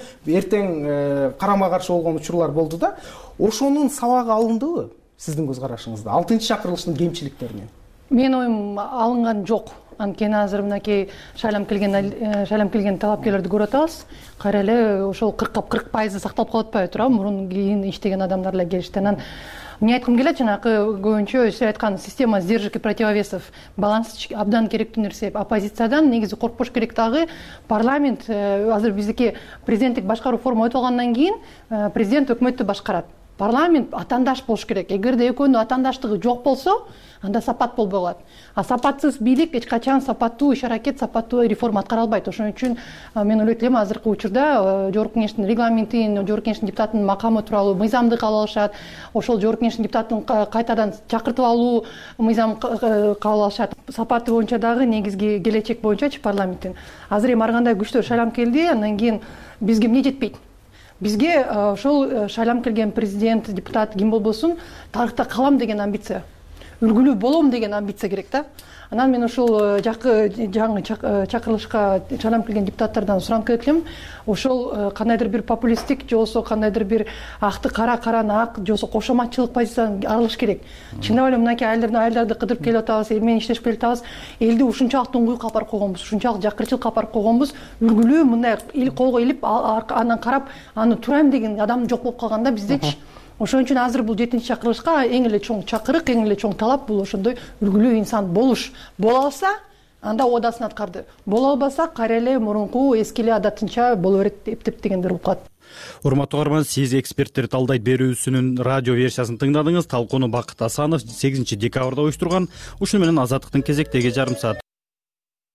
эртең карама каршы болгон учурлар болду да. Ошонун сабагы алындыбы сиздин көз карашыңызда? алтынчы чакырылыштын кемчиликтеринен. Менин оюм алынган жок. Анткени азыр мынакей шайлам келген шайлам келген талапкерлерди көрүп атабыз. Кайра эле ошол кыркка кырк пайызы сакталып калып атпайбы туурабы? Мурун кийин иштеген адамдар эле келишти. Анан эмне айткым келет, жанакы көбүнчө сиз айткан система сдержек и противовесов баланс абдан керектүү нерсе. Оппозициядан негизи коркпош керек дагы. Парламент азыр биздики президенттик башкаруу форма өтүп алгандан кийин президент өкмөттү башкарат. Парламент атандаш болуш керек. Эгерде экөөнүн атандаштыгы жок болсо, анда сапат болбой калат. А сапатсыз бийлик эч качан сапаттуу иш аракет, сапаттуу реформа аткара албайт. Ошон үчүн мен ойлойт элем азыркы учурда Жогорку Кеңештин регламентин, Жогорку Кеңештин депутатынын макамы тууралуу мыйзамды кабыл алышат. Ошол Жогорку Кеңештин депутатын кайтадан чакыртып алуу мыйзам кабыл алышат. Сапаты боюнча дагы негизги келечек боюнчачы парламенттин. Азыр эми ар кандай күчтөр шайлам келди, андан кийин бизге эмне жетпейт? Бизге ошол шайлам келген президент, депутат ким болбосун тарыхта калам деген амбиция. үлгүлүү болом деген амбиция керек да. Анан мен ошол жакы жаңы чакырылышка чалам келген депутаттардан суранып келет элем, ошол кандайдыр бир популисттик же болбосо кандайдыр бир акты кара, караны ак же болбосо кошоматчылык позициядан арылыш керек. Чындап эле мынакей айылдарды айылдарды кыдырып келип атабыз, эл менен иштешип келип атабыз, элди ушунчалык уңгуйга алып барып койгонбуз, ушунчалык жакырчылыкка алып барып койгонбуз, үлгүлүү мындай эл колго илип анан карап аны турайм деген адам жок болуп калганда биздечи. Ошон үчүн азыр бул жетинчи чакырылышка эң эле чоң чакырык, эң эле чоң талап бул ошондой үлгүлүү инсан болуш. Боло алса, анда одасын аткарды. Боло албаса, кайра эле мурунку эски эле адатынча боло берет эптеп дегендер болуп калат. Урматтуу угарман, сиз эксперттер талдайт берүүсүнүн радио версиясын тыңдадыңыз. Талкууну Бакыт Асанов сегизинчи декабрда уюштурган. Ушуну менен Азаттыктын кезектеги жарым саат